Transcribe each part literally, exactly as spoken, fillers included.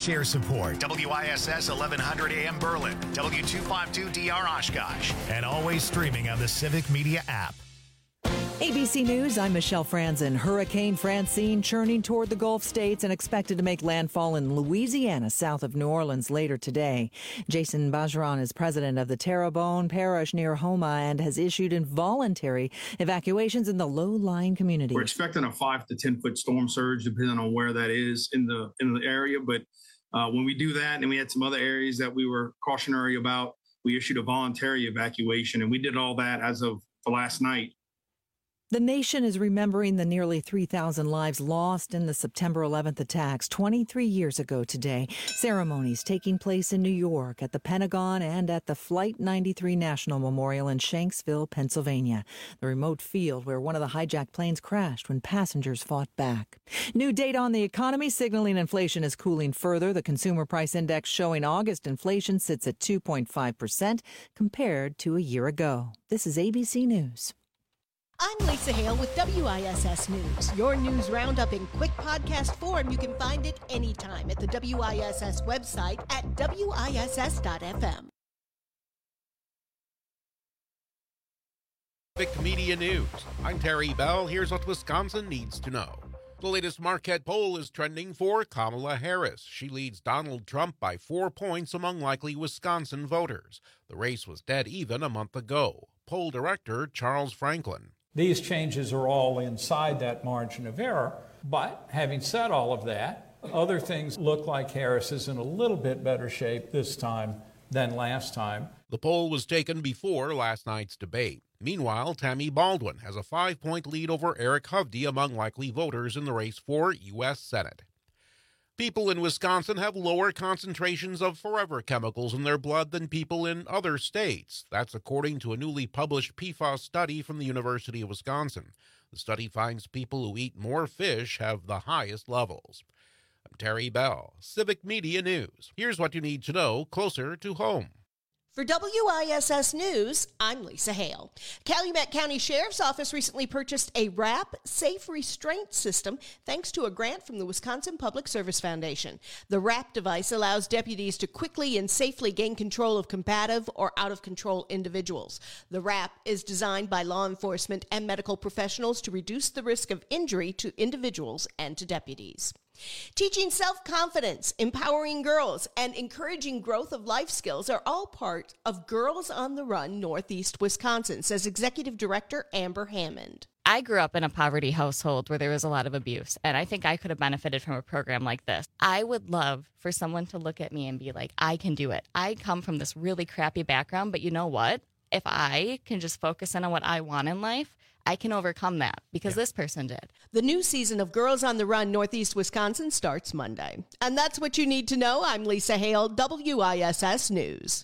Share support. W I S S eleven hundred A M Berlin, W two fifty-two D R Oshkosh, and always streaming on the Civic Media app. A B C News, I'm Michelle Franzen. Hurricane Francine churning toward the Gulf states and expected to make landfall in Louisiana, south of New Orleans, later today. Jason Bajaran is president of the Terrebonne Parish near Homa and has issued involuntary evacuations in the low-lying communities. We're expecting a five to ten foot storm surge, depending on where that is in the in the area. But uh, when we do that, and we had some other areas that we were cautionary about, we issued a voluntary evacuation, and we did all that as of last night. The nation is remembering the nearly three thousand lives lost in the September eleventh attacks twenty-three years ago today. Ceremonies taking place in New York, at the Pentagon, and at the Flight ninety-three National Memorial in Shanksville, Pennsylvania, the remote field where one of the hijacked planes crashed when passengers fought back. New data on the economy signaling inflation is cooling further. The Consumer Price Index showing August inflation sits at two point five percent compared to a year ago. This is A B C News. I'm Lisa Hale with W I S S News. Your news roundup in quick podcast form. You can find it anytime at the W I S S website at W I S S dot F M. Civic Media News. I'm Terry Bell. Here's what Wisconsin needs to know. The latest Marquette poll is trending for Kamala Harris. She leads Donald Trump by four points among likely Wisconsin voters. The race was dead even a month ago. Poll director Charles Franklin. These changes are all inside that margin of error. But having said all of that, other things look like Harris is in a little bit better shape this time than last time. The poll was taken before last night's debate. Meanwhile, Tammy Baldwin has a five-point lead over Eric Hovde among likely voters in the race for U S Senate. People in Wisconsin have lower concentrations of forever chemicals in their blood than people in other states. That's according to a newly published P FAS study from the University of Wisconsin. The study finds people who eat more fish have the highest levels. I'm Terry Bell, Civic Media News. Here's what you need to know closer to home. For W I S S News, I'm Lisa Hale. Calumet County Sheriff's Office recently purchased a R A P safe restraint system thanks to a grant from the Wisconsin Public Service Foundation. The R A P device allows deputies to quickly and safely gain control of combative or out-of-control individuals. The R A P is designed by law enforcement and medical professionals to reduce the risk of injury to individuals and to deputies. Teaching self-confidence, empowering girls, and encouraging growth of life skills are all part of Girls on the Run Northeast Wisconsin, says Executive Director Amber Hammond. I grew up in a poverty household where there was a lot of abuse, and I think I could have benefited from a program like this. I would love for someone to look at me and be like, I can do it. I come from this really crappy background, but you know what? If I can just focus in on what I want in life, I can overcome that because yeah. this person did. The new season of Girls on the Run Northeast Wisconsin starts Monday. And that's what you need to know. I'm Lisa Hale, W I S S News.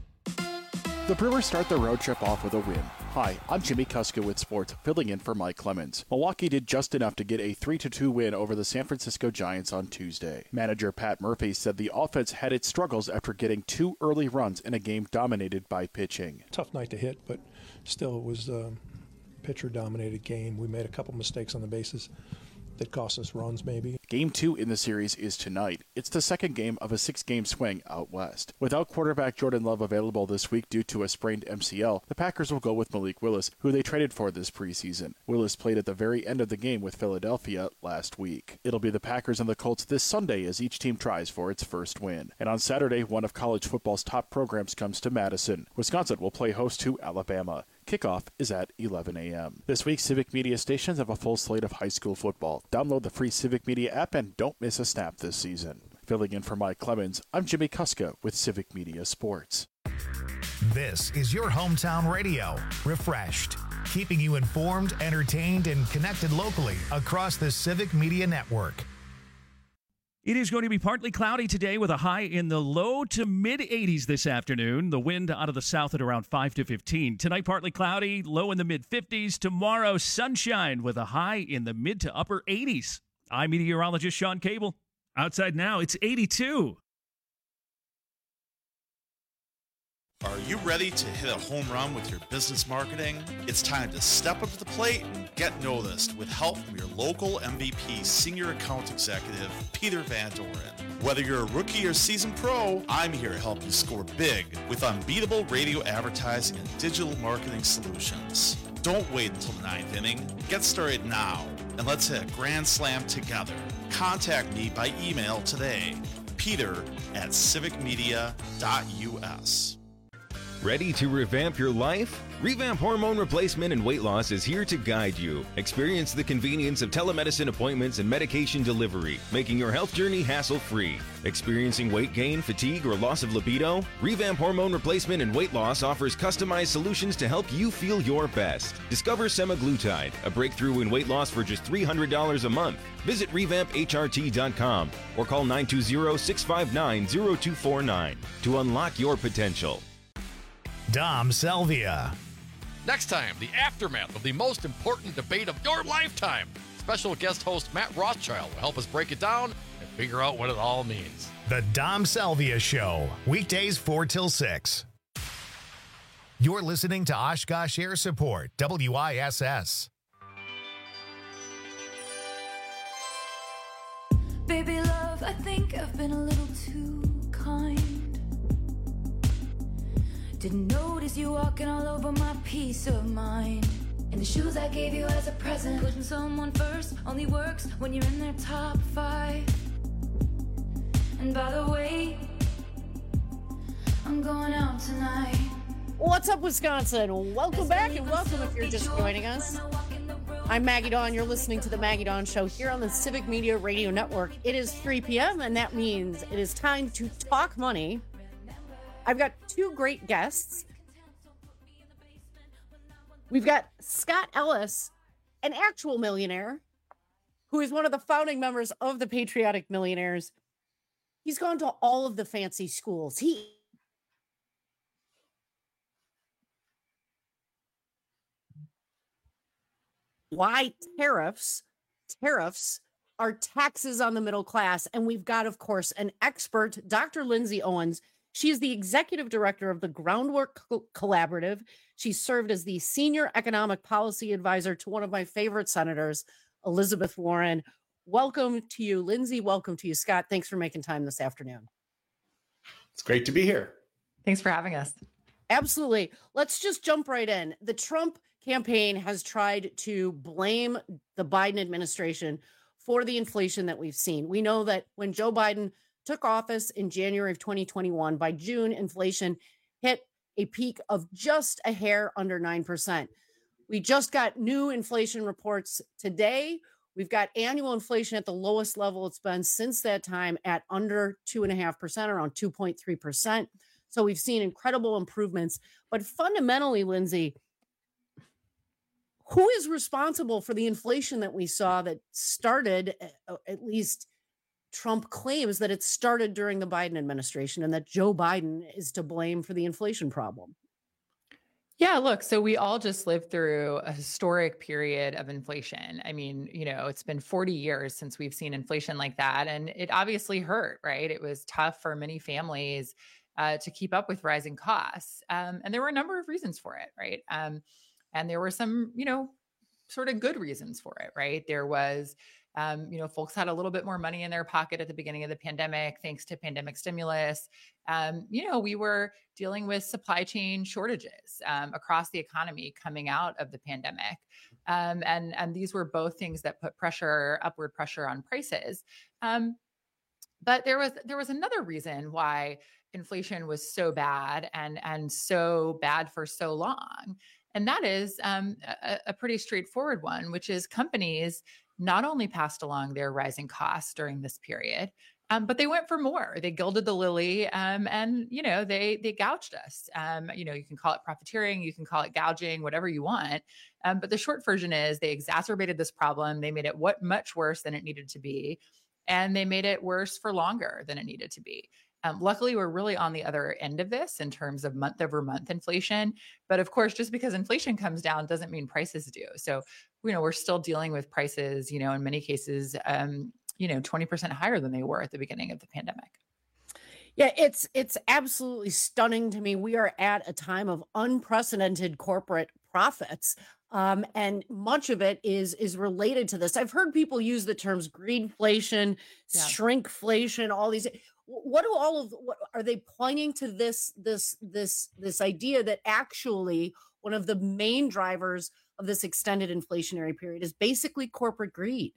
The Brewers start the road trip off with a win. Hi, I'm Jimmy Kuska with Sports, filling in for Mike Clemens. Milwaukee did just enough to get a three to two win over the San Francisco Giants on Tuesday. Manager Pat Murphy said the offense had its struggles after getting two early runs in a game dominated by pitching. Tough night to hit, but still it was a pitcher-dominated game. We made a couple mistakes on the bases that cost us runs, maybe. Game two in the series is tonight. It's the second game of a six-game swing out west. Without quarterback Jordan Love available this week due to a sprained M C L, the Packers will go with Malik Willis, who they traded for this preseason. Willis played at the very end of the game with Philadelphia last week. It'll be the Packers and the Colts this Sunday as each team tries for its first win. And on Saturday, one of college football's top programs comes to Madison. Wisconsin will play host to Alabama. Kickoff is at eleven a.m. This week, Civic Media stations have a full slate of high school football. Download the free Civic Media app and don't miss a snap this season. Filling in for Mike Clemens, I'm Jimmy Kuska with Civic Media Sports. This is your hometown radio, Refreshed, keeping you informed, entertained, and connected locally across the Civic Media Network. It is going to be partly cloudy today with a high in the low to mid eighties this afternoon. The wind out of the south at around five to fifteen. Tonight, partly cloudy, low in the mid fifties. Tomorrow, sunshine with a high in the mid to upper eighties. I'm meteorologist Sean Cable. Outside now, it's eighty-two. Are you ready to hit a home run with your business marketing? It's time to step up to the plate and get noticed with help from your local M V P Senior Account Executive, Peter Van Doren. Whether you're a rookie or seasoned pro, I'm here to help you score big with unbeatable radio advertising and digital marketing solutions. Don't wait until the ninth inning. Get started now, and let's hit a grand slam together. Contact me by email today, peter at civic media dot u s. Ready to revamp your life? Revamp Hormone Replacement and Weight Loss is here to guide you. Experience the convenience of telemedicine appointments and medication delivery, making your health journey hassle-free. Experiencing weight gain, fatigue, or loss of libido? Revamp Hormone Replacement and Weight Loss offers customized solutions to help you feel your best. Discover semaglutide, a breakthrough in weight loss for just three hundred dollars a month. Visit revamp h r t dot com or call nine two zero, six five nine, zero two four nine to unlock your potential. Dom Salvia. Next time, the aftermath of the most important debate of your lifetime. Special guest host Matt Rothschild will help us break it down and figure out what it all means. The Dom Salvia Show, weekdays four till six. You're listening to Oshkosh Air Support, W I S S. Baby love, I think I've been a little too kind. Didn't notice you walking all over my peace of mind. And the shoes I gave you as a present. Putting someone first only works when you're in their top five. And by the way, I'm going out tonight. What's up, Wisconsin? Welcome back and welcome if you're just joining us. I'm Maggie Dawn. You're listening to the Maggie Dawn Show here on the Civic Media Radio Network. It is three p.m. and that means it is time to talk money. I've got two great guests. We've got Scott Ellis, an actual millionaire, who is one of the founding members of the Patriotic Millionaires. He's gone to all of the fancy schools. He Why tariffs? Tariffs are taxes on the middle class. And we've got, of course, an expert, Doctor Lindsay Owens. She is the executive director of the Groundwork Collaborative. She served as the senior economic policy advisor to one of my favorite senators, Elizabeth Warren. Welcome to you, Lindsay. Welcome to you, Scott. Thanks for making time this afternoon. It's great to be here. Thanks for having us. Absolutely. Let's just jump right in. The Trump campaign has tried to blame the Biden administration for the inflation that we've seen. We know that when Joe Biden took office in January of twenty twenty-one, by June, inflation hit a peak of just a hair under nine percent. We just got new inflation reports today. We've got annual inflation at the lowest level it's been since that time at under two point five percent, around two point three percent. So we've seen incredible improvements. But fundamentally, Lindsay, who is responsible for the inflation that we saw that started, at least Trump claims that it started during the Biden administration and that Joe Biden is to blame for the inflation problem? Yeah, look, so we all just lived through a historic period of inflation. I mean, you know, it's been forty years since we've seen inflation like that. And it obviously hurt, right? It was tough for many families uh, to keep up with rising costs. Um, and there were a number of reasons for it, right? Um, and there were some, you know, sort of good reasons for it, right? There was Um, you know, folks had a little bit more money in their pocket at the beginning of the pandemic, thanks to pandemic stimulus. Um, you know, we were dealing with supply chain shortages um, across the economy coming out of the pandemic. Um, and, and these were both things that put pressure, upward pressure on prices. Um, but there was, there was another reason why inflation was so bad and, and so bad for so long. And that is um, a, a pretty straightforward one, which is companies not only passed along their rising costs during this period, um, but they went for more. They gilded the lily, um, and you know they they gouged us. Um, you know, you can call it profiteering, you can call it gouging, whatever you want. Um, but the short version is they exacerbated this problem. They made it what much worse than it needed to be, and they made it worse for longer than it needed to be. Um, luckily, we're really on the other end of this in terms of month over month inflation. But of course, just because inflation comes down doesn't mean prices do. So, you know, we're still dealing with prices, you know, in many cases, um, you know, twenty percent higher than they were at the beginning of the pandemic. Yeah, it's it's absolutely stunning to me. We are at a time of unprecedented corporate profits. Um, and much of it is is related to this. I've heard people use the terms greedflation, Yeah. shrinkflation, all these. What do all of what are they pointing to this this this this idea that actually one of the main drivers of this extended inflationary period is basically corporate greed?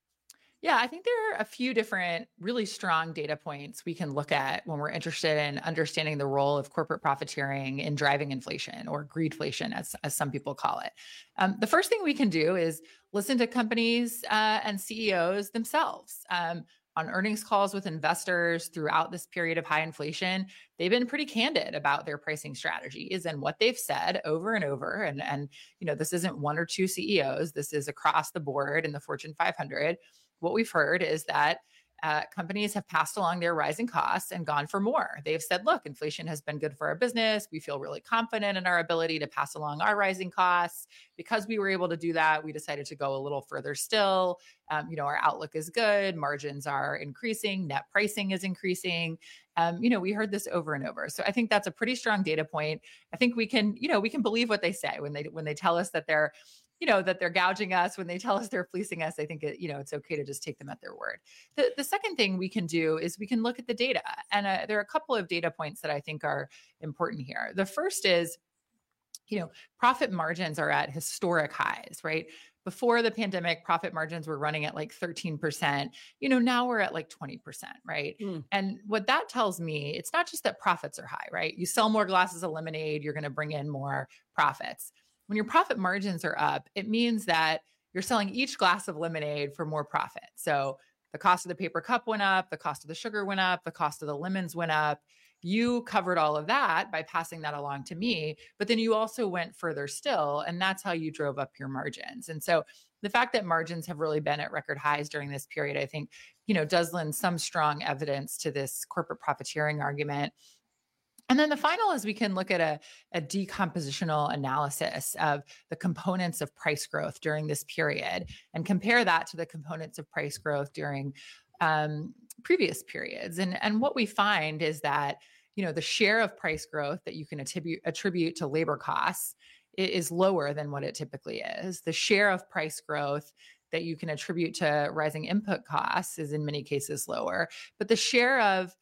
Yeah, I think there are a few different really strong data points we can look at when we're interested in understanding the role of corporate profiteering in driving inflation, or greedflation, as, as some people call it. Um, the first thing we can do is listen to companies uh, and C E Os themselves. Um, on earnings calls with investors throughout this period of high inflation, they've been pretty candid about their pricing strategies and what they've said over and over. And, and you know, this isn't one or two C E Os. This is across the board in the Fortune five hundred. What we've heard is that uh, companies have passed along their rising costs and gone for more. They've said, look, inflation has been good for our business. We feel really confident in our ability to pass along our rising costs. Because we were able to do that, we decided to go a little further still. Um, you know, our outlook is good. Margins are increasing. Net pricing is increasing. Um, you know, we heard this over and over. So I think that's a pretty strong data point. I think we can, you know, we can believe what they say when they when they tell us that they're you know, that they're gouging us, when they tell us they're fleecing us. I think, it, you know, it's okay to just take them at their word. The, the second thing we can do is we can look at the data. And uh, there are a couple of data points that I think are important here. The first is, you know, profit margins are at historic highs, right? Before the pandemic, profit margins were running at like thirteen percent. You know, now we're at like twenty percent, right? Mm. And what that tells me, it's not just that profits are high, right? You sell more glasses of lemonade, you're going to bring in more profits. When your profit margins are up, it means that you're selling each glass of lemonade for more profit. So the cost of the paper cup went up, the cost of the sugar went up, the cost of the lemons went up. You covered all of that by passing that along to me, but then you also went further still, and that's how you drove up your margins. And so the fact that margins have really been at record highs during this period, I think, you know, does lend some strong evidence to this corporate profiteering argument. And then the final is we can look at a, a decompositional analysis of the components of price growth during this period and compare that to the components of price growth during um, previous periods. And, and what we find is that, you know, the share of price growth that you can attribute, attribute to labor costs is lower than what it typically is. The share of price growth that you can attribute to rising input costs is in many cases lower, but the share of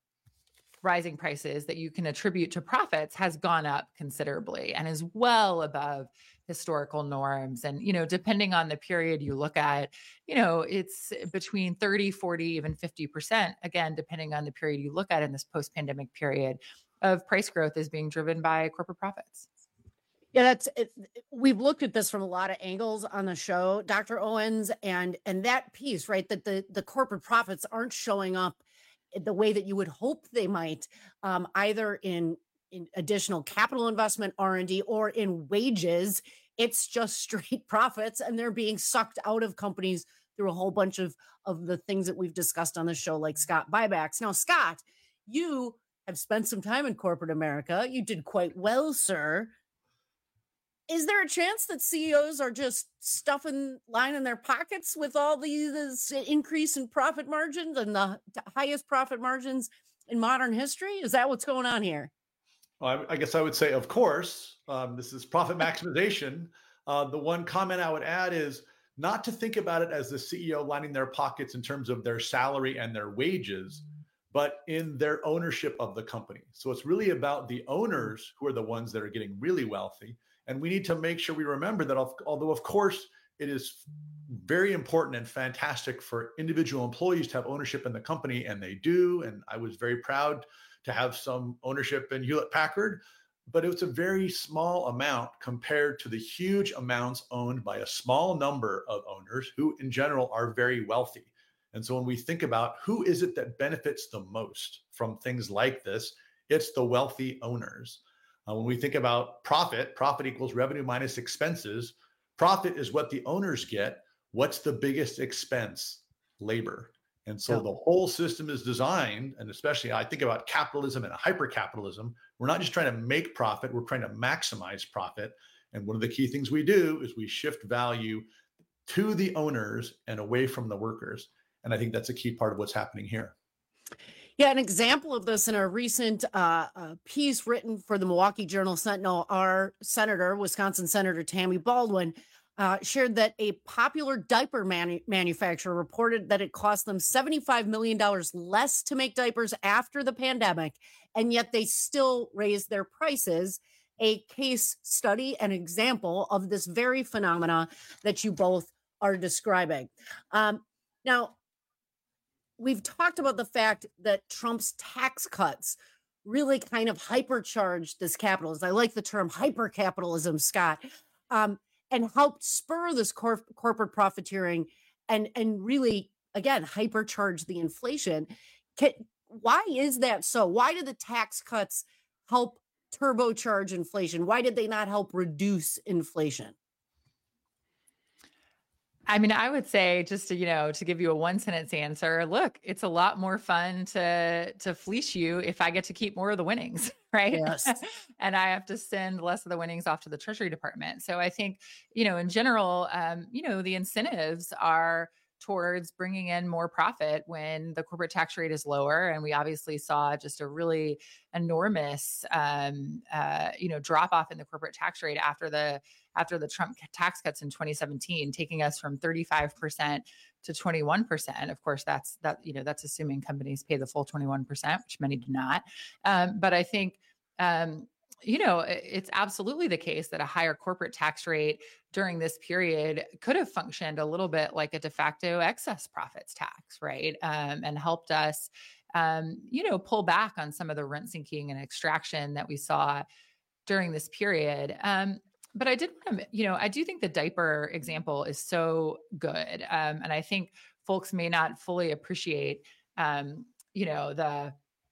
rising prices that you can attribute to profits has gone up considerably and is well above historical norms. And, you know, depending on the period you look at, you know, it's between thirty, forty, even fifty percent, again, depending on the period you look at in this post-pandemic period of price growth is being driven by corporate profits. Yeah, that's it. We've looked at this from a lot of angles on the show, Doctor Owens, and and that piece, right, that the, the corporate profits aren't showing up the way that you would hope they might, um, either in, in additional capital investment, R and D, or in wages. It's just straight profits, and they're being sucked out of companies through a whole bunch of, of the things that we've discussed on the show, like Scott buybacks. Now, Scott, you have spent some time in corporate America. You did quite well, sir. Is there a chance that C E Os are just stuffing, lining their pockets with all these increase in profit margins and the highest profit margins in modern history? Is that what's going on here? Well, I, I guess I would say, of course, um, this is profit maximization. Uh, the one comment I would add is not to think about it as the C E O lining their pockets in terms of their salary and their wages, but in their ownership of the company. So it's really about the owners who are the ones that are getting really wealthy. And we need to make sure we remember that although, of course, it is very important and fantastic for individual employees to have ownership in the company, and they do. And I was very proud to have some ownership in Hewlett Packard, but it was a very small amount compared to the huge amounts owned by a small number of owners who in general are very wealthy. And so when we think about who is it that benefits the most from things like this, it's the wealthy owners. Uh, when we think about profit, profit equals revenue minus expenses. Profit is what the owners get. What's the biggest expense? Labor. And so yeah. the whole system is designed, and especially I think about capitalism and hyper-capitalism, we're not just trying to make profit, we're trying to maximize profit. And one of the key things we do is we shift value to the owners and away from the workers. And I think that's a key part of what's happening here. Yeah, an example of this in a recent uh, uh, piece written for the Milwaukee Journal Sentinel, our senator, Wisconsin Senator Tammy Baldwin, uh, shared that a popular diaper manu- manufacturer reported that it cost them seventy-five million dollars less to make diapers after the pandemic, and yet they still raised their prices. A case study, an example of this very phenomena that you both are describing. Um, now, we've talked about the fact that Trump's tax cuts really kind of hypercharged this capitalism. I like the term hypercapitalism, Scott, um, and helped spur this cor- corporate profiteering and, and really, again, hypercharge the inflation. Can, why is that so? Why did the tax cuts help turbocharge inflation? Why did they not help reduce inflation? I mean, I would say, just to, you know, to give you a one sentence answer, look, it's a lot more fun to, to fleece you if I get to keep more of the winnings, right? Yes. And I have to send less of the winnings off to the Treasury Department. So I think, you know, in general, um, you know, the incentives are towards bringing in more profit when the corporate tax rate is lower. And we obviously saw just a really enormous, um, uh, you know, drop off in the corporate tax rate after the after the Trump tax cuts in twenty seventeen, taking us from thirty-five percent to twenty-one percent. Of course, that's that, you know, that's assuming companies pay the full twenty-one percent, which many do not. Um, but I think, um, you know, it's absolutely the case that a higher corporate tax rate during this period could have functioned a little bit like a de facto excess profits tax, right? Um, and helped us, um, you know, pull back on some of the rent sinking and extraction that we saw during this period. Um, but I did want to, you know, I do think the diaper example is so good. Um, and I think folks may not fully appreciate, um, you know, the,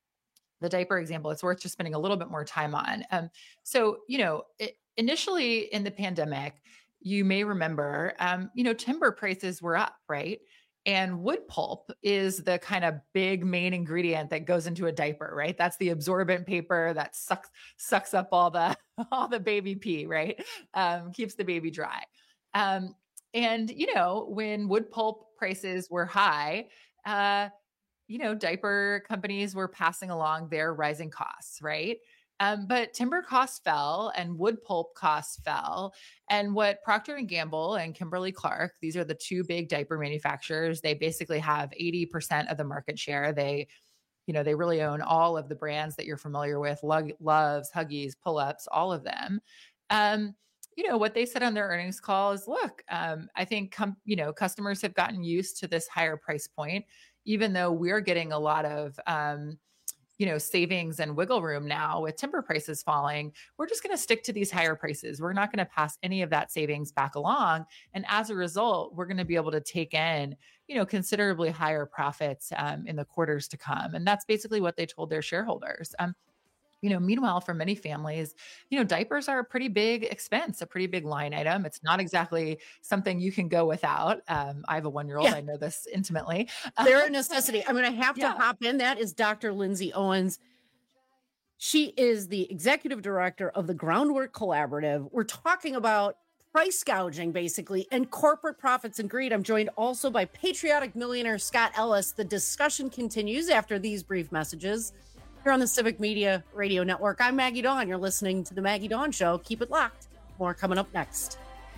the diaper example. It's worth just spending a little bit more time on. Um, so, you know, it, initially in the pandemic, you may remember, um, you know, timber prices were up, right? And wood pulp is the kind of big main ingredient that goes into a diaper, right? That's the absorbent paper that sucks sucks up all the all the baby pee, right? Um, keeps the baby dry. Um, and you know, when wood pulp prices were high, uh, you know, diaper companies were passing along their rising costs, right? Um, but timber costs fell and wood pulp costs fell. And what Procter and Gamble and Kimberly-Clark, these are the two big diaper manufacturers, they basically have eighty percent of the market share. They, you know, they really own all of the brands that you're familiar with, Lug, Loves, Huggies, Pull-Ups, all of them. Um, you know, what they said on their earnings call is, look, um, I think, com- you know, customers have gotten used to this higher price point, even though we're getting a lot of, um, you know, savings and wiggle room now with timber prices falling. We're just going to stick to these higher prices. We're not going to pass any of that savings back along. And as a result, we're going to be able to take in, you know, considerably higher profits um, in the quarters to come. And that's basically what they told their shareholders. Um, You know, meanwhile, for many families, you know, diapers are a pretty big expense, a pretty big line item. It's not exactly something you can go without. Um, I have a one-year-old. Yeah. I know this intimately. They're a necessity. I'm going to have to Yeah. hop in. That is Doctor Lindsay Owens. She is the executive director of the Groundwork Collaborative. We're talking about price gouging, basically, and corporate profits and greed. I'm joined also by patriotic millionaire Scott Ellis. The discussion continues after these brief messages. Here on the Civic Media Radio Network. I'm Maggie Dawn. You're listening to The Maggie Dawn Show. Keep it locked. More coming up next.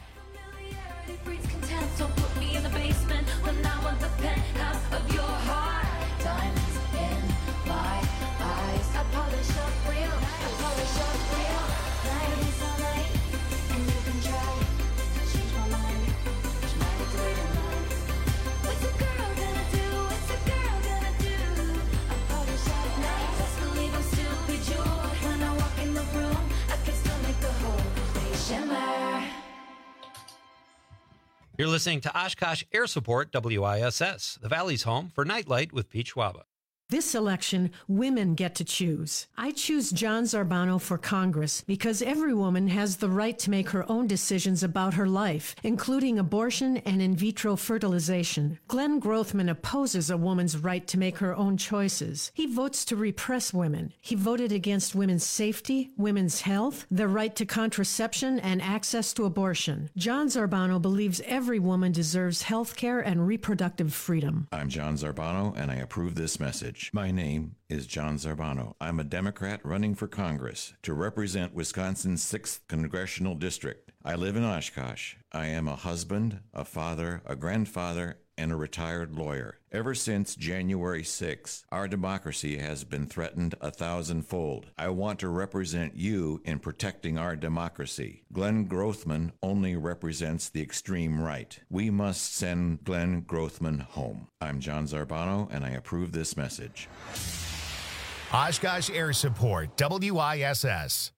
You're listening to Oshkosh Air Support W I S S, the Valley's home for Nightlight with Pete Schwaba. This election, women get to choose. I choose John Zarbano for Congress because every woman has the right to make her own decisions about her life, including abortion and in vitro fertilization. Glenn Grothman opposes a woman's right to make her own choices. He votes to repress women. He voted against women's safety, women's health, the right to contraception, and access to abortion. John Zarbano believes every woman deserves health care and reproductive freedom. I'm John Zarbano, and I approve this message. message. My name is John Zarbano. I'm a Democrat running for Congress to represent Wisconsin's sixth Congressional District. I live in Oshkosh. I am a husband, a father, a grandfather, and a retired lawyer. Ever since January sixth, our democracy has been threatened a thousandfold. I want to represent you in protecting our democracy. Glenn Grothman only represents the extreme right. We must send Glenn Grothman home. I'm John Zarbano, and I approve this message. Oshkosh Air Support, W I S S.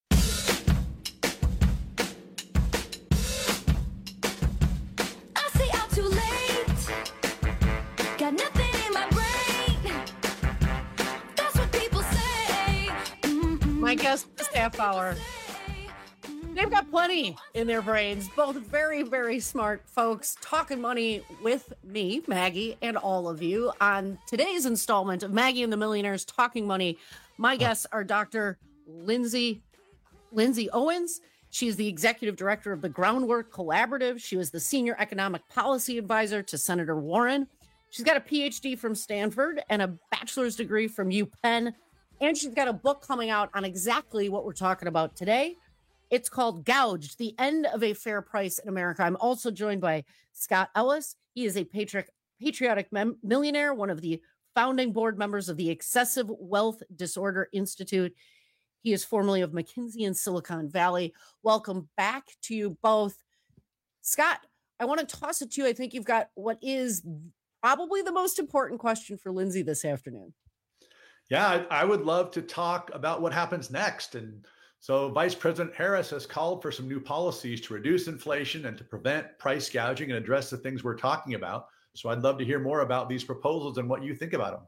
My guest this half hour, they've got plenty in their brains. Both very, very smart folks talking money with me, Maggie, and all of you on today's installment of Maggie and the Millionaires Talking Money. My guests are Doctor Lindsay, Lindsay Owens. She is the executive director of the Groundwork Collaborative. She was the senior economic policy advisor to Senator Warren. She's got a P H D from Stanford and a bachelor's degree from UPenn. And she's got a book coming out on exactly what we're talking about today. It's called Gouged, The End of a Fair Price in America. I'm also joined by Scott Ellis. He is a patriotic, patriotic mem- millionaire, one of the founding board members of the Excessive Wealth Disorder Institute. He is formerly of McKinsey in Silicon Valley. Welcome back to you both. Scott, I want to toss it to you. I think you've got what is probably the most important question for Lindsay this afternoon. Yeah, I, I would love to talk about what happens next. And so Vice President Harris has called for some new policies to reduce inflation and to prevent price gouging and address the things we're talking about. So I'd love to hear more about these proposals and what you think about them.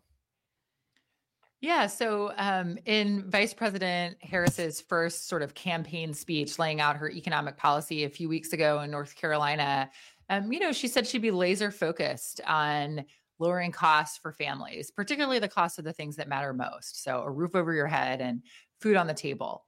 Yeah. So um, in Vice President Harris's first sort of campaign speech laying out her economic policy a few weeks ago in North Carolina, um, you know, she said she'd be laser focused on lowering costs for families, particularly the cost of the things that matter most. So a roof over your head and food on the table.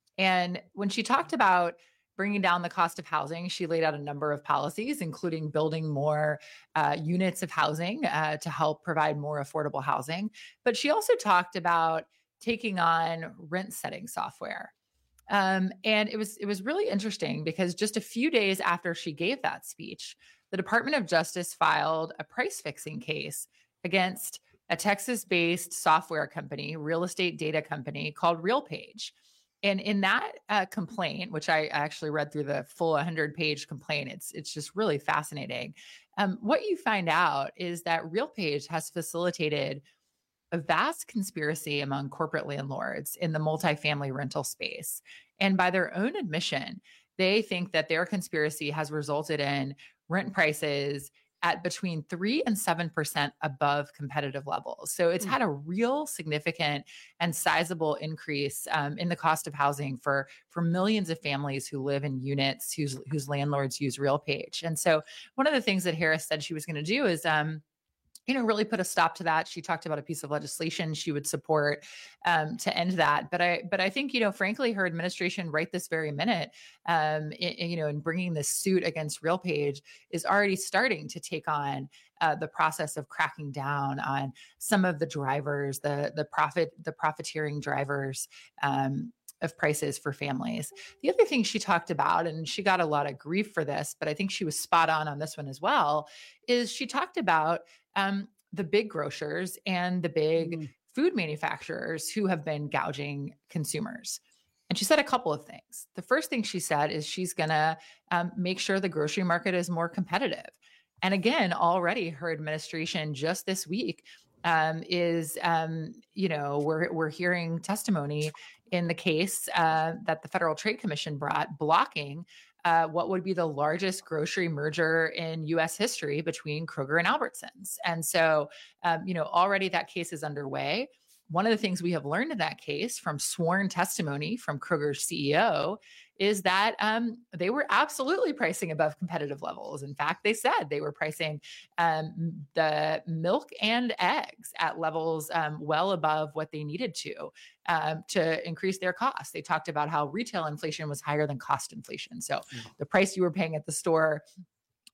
And when she talked about bringing down the cost of housing, she laid out a number of policies, including building more uh, units of housing uh, to help provide more affordable housing. But she also talked about taking on rent setting software. Um, and it was it was really interesting because just a few days after she gave that speech, the Department of Justice filed a price fixing case against a Texas-based software company, real estate data company called RealPage. And in that uh, complaint, which I actually read through the full one hundred page complaint, it's it's just really fascinating. Um, what you find out is that RealPage has facilitated a vast conspiracy among corporate landlords in the multifamily rental space. And by their own admission, they think that their conspiracy has resulted in rent prices at between three and seven percent above competitive levels. So it's had a real significant and sizable increase um, in the cost of housing for, for millions of families who live in units whose, whose landlords use RealPage. And so one of the things that Harris said she was going to do is, um, you know, really put a stop to that. She talked about a piece of legislation she would support um, to end that. But I, but I think, you know, frankly, her administration right this very minute, um, in, you know, in bringing this suit against RealPage is already starting to take on uh, the process of cracking down on some of the drivers, the the profit, the profiteering drivers. Um, of prices for families. The other thing she talked about, and she got a lot of grief for this, but I think she was spot on on this one as well, is she talked about um, the big grocers and the big mm. food manufacturers who have been gouging consumers. And she said a couple of things. The first thing she said is she's going to um, make sure the grocery market is more competitive. And again, already her administration just this week um, is, um, you know, we're we're hearing testimony in the case uh, that the Federal Trade Commission brought blocking uh, what would be the largest grocery merger in U S history between Kroger and Albertsons. And so, um, you know, already that case is underway. One of the things we have learned in that case from sworn testimony from Kroger's C E O is that um, they were absolutely pricing above competitive levels. In fact, they said they were pricing um, the milk and eggs at levels um, well above what they needed to um, to increase their costs. They talked about how retail inflation was higher than cost inflation. So mm. the price you were paying at the store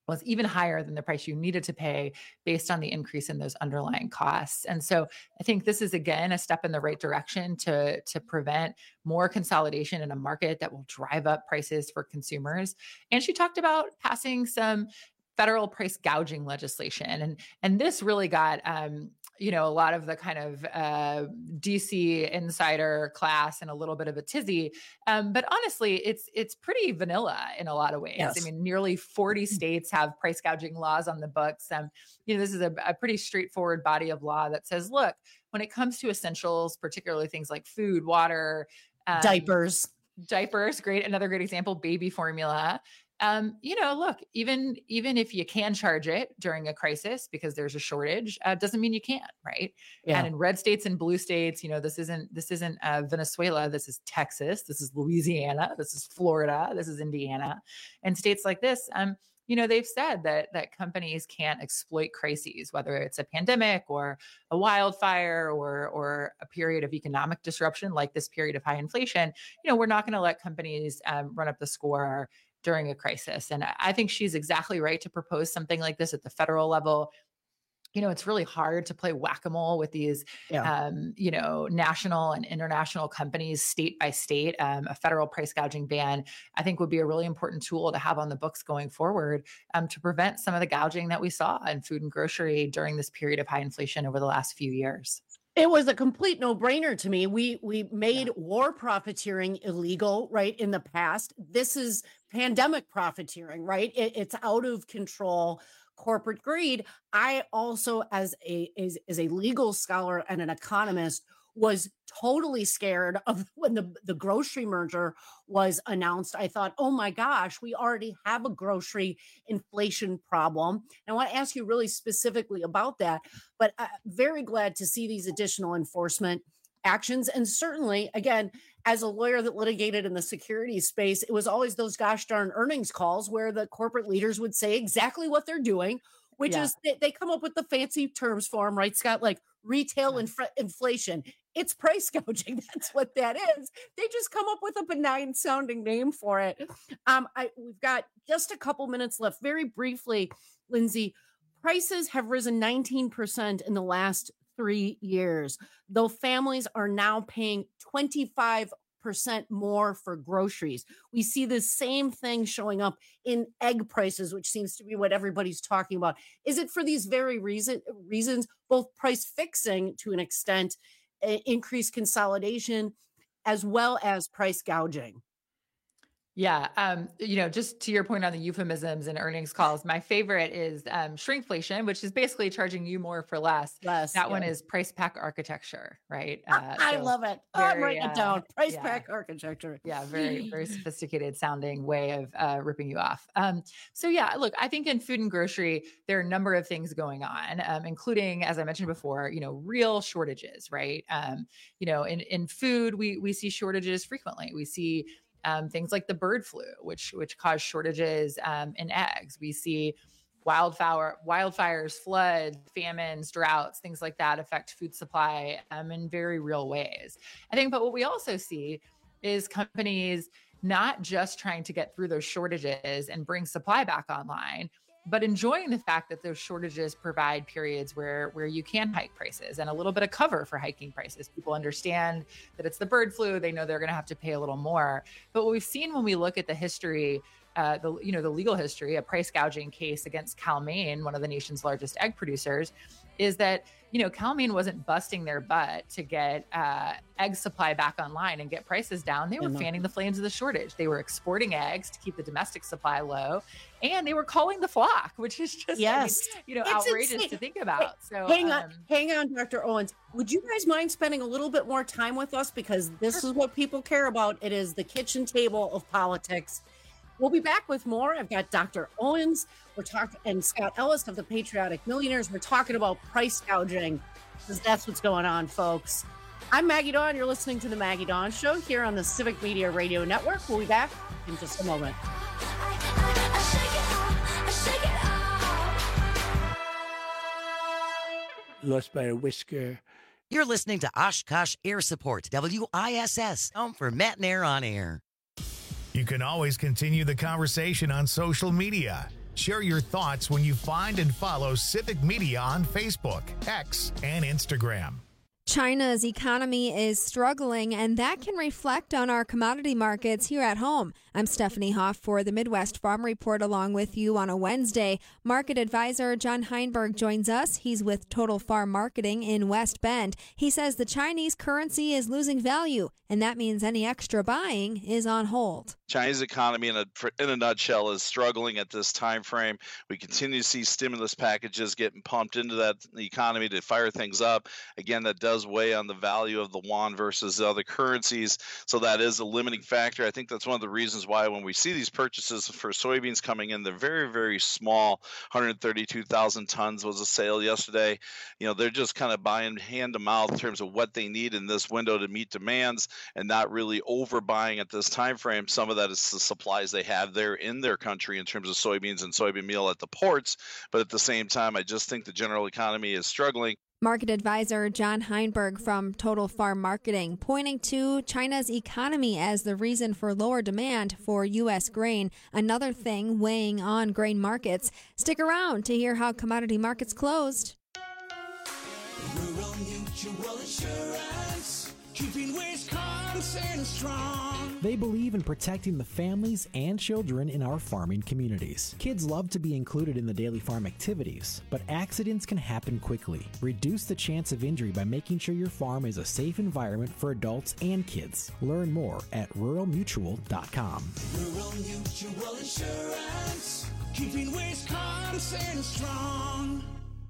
was even higher than the price you needed to pay based on the increase in those underlying costs. And so I think this is, again, a step in the right direction to, to prevent more consolidation in a market that will drive up prices for consumers. And she talked about passing some federal price gouging legislation. And, and this really got, um, you know, a lot of the kind of uh, D C insider class and a little bit of a tizzy. Um, but honestly, it's it's pretty vanilla in a lot of ways. Yes. I mean, nearly forty states have price gouging laws on the books. Um, you know, this is a, a pretty straightforward body of law that says, look, when it comes to essentials, particularly things like food, water, um, diapers, diapers, great. Another great example, baby formula. Um, you know, look, even, even if you can charge it during a crisis because there's a shortage, uh, doesn't mean you can't, right? Yeah. And in red states and blue states, you know, this isn't, this isn't uh, Venezuela. This is Texas. This is Louisiana. This is Florida. This is Indiana. And states like this, um, you know, they've said that, that companies can't exploit crises, whether it's a pandemic or a wildfire or, or a period of economic disruption, like this period of high inflation. You know, we're not going to let companies um, run up the score during a crisis. And I think she's exactly right to propose something like this at the federal level. You know, it's really hard to play whack-a-mole with these, yeah. um, you know, national and international companies, state by state. Um, a federal price gouging ban, I think, would be a really important tool to have on the books going forward um, to prevent some of the gouging that we saw in food and grocery during this period of high inflation over the last few years. It was a complete no-brainer to me. We we made yeah. war profiteering illegal, right, in the past. This is pandemic profiteering, right? It, it's out of control corporate greed. I also, as a as, as a legal scholar and an economist, was totally scared of when the, the grocery merger was announced. I thought, oh my gosh, we already have a grocery inflation problem. And I want to ask you really specifically about that, but I'm very glad to see these additional enforcement actions. And certainly, again, as a lawyer that litigated in the securities space, it was always those gosh darn earnings calls where the corporate leaders would say exactly what they're doing, which yeah. is they, they come up with the fancy terms for them, right, Scott? Like retail yeah. inf- inflation. It's price gouging. That's what that is. They just come up with a benign sounding name for it. Um, I, we've got just a couple minutes left. Very briefly, Lindsay, prices have risen nineteen percent in the last three years, though families are now paying twenty-five percent more for groceries. We see the same thing showing up in egg prices, which seems to be what everybody's talking about. Is it for these very reason, reasons, both price fixing to an extent, increased consolidation, as well as price gouging? Yeah. Um, you know, just to your point on the euphemisms and earnings calls, my favorite is um, shrinkflation, which is basically charging you more for less. Less that yeah. one is price pack architecture, right? Uh, I so love it. very, I'm writing uh, it down. Price yeah. pack architecture. Yeah. Very, very sophisticated sounding way of uh, ripping you off. Um, so yeah, look, I think in food and grocery, there are a number of things going on, um, including, as I mentioned before, you know, real shortages, right? Um, you know, in, in food, we, we see shortages frequently. We see Um, things like the bird flu, which which cause shortages um, in eggs. We see wildfire, wildfires, floods, famines, droughts, things like that affect food supply um, in very real ways. I think, but what we also see is companies not just trying to get through those shortages and bring supply back online, but enjoying the fact that those shortages provide periods where, where you can hike prices and a little bit of cover for hiking prices. People understand that it's the bird flu. They know they're going to have to pay a little more. But what we've seen when we look at the history, uh, the you know the legal history, a price gouging case against Cal-Maine, one of the nation's largest egg producers, is that, you know, Cal-Maine wasn't busting their butt to get uh, egg supply back online and get prices down. They were mm-hmm. fanning the flames of the shortage. They were exporting eggs to keep the domestic supply low, and they were calling the flock, which is just, yes. I mean, you know, it's outrageous insane. to think about. So hang um, on, hang on, Doctor Owens. Would you guys mind spending a little bit more time with us? Because this is what people care about. It is the kitchen table of politics. We'll be back with more. I've got Doctor Owens. We're talking, and Scott Ellis of the Patriotic Millionaires. We're talking about price gouging, because that's what's going on, folks. I'm Maggie Dawn. You're listening to the Maggie Dawn Show here on the Civic Media Radio Network. We'll be back in just a moment. Lost by a whisker. You're listening to Oshkosh Air Support, W I S S, home for Matt and Air on Air. You can always continue the conversation on social media. Share your thoughts when you find and follow Civic Media on Facebook, X, and Instagram. China's economy is struggling, and that can reflect on our commodity markets here at home. I'm Stephanie Hoff for the Midwest Farm Report along with you on a Wednesday. Market advisor John Heinberg joins us. He's with Total Farm Marketing in West Bend. He says the Chinese currency is losing value, and that means any extra buying is on hold. Chinese economy in a in a nutshell is struggling at this time frame. We continue to see stimulus packages getting pumped into that economy to fire things up. Again, that does weigh on the value of the yuan versus the other currencies, so that is a limiting factor. I think that's one of the reasons why when we see these purchases for soybeans coming in, they're very, very small. one hundred thirty-two thousand tons was a sale yesterday. You know, they're just kind of buying hand to mouth in terms of what they need in this window to meet demands and not really overbuying at this time frame. Some of that is the supplies they have there in their country in terms of soybeans and soybean meal at the ports. But at the same time, I just think the general economy is struggling. Market advisor John Heinberg from Total Farm Marketing, pointing to China's economy as the reason for lower demand for U S grain, another thing weighing on grain markets. Stick around to hear how commodity markets closed. Rural Mutual Insurance, keeping Wisconsin strong. They believe in protecting the families and children in our farming communities. Kids love to be included in the daily farm activities, but accidents can happen quickly. Reduce the chance of injury by making sure your farm is a safe environment for adults and kids. Learn more at rural mutual dot com. Rural Mutual Insurance, keeping Wisconsin strong.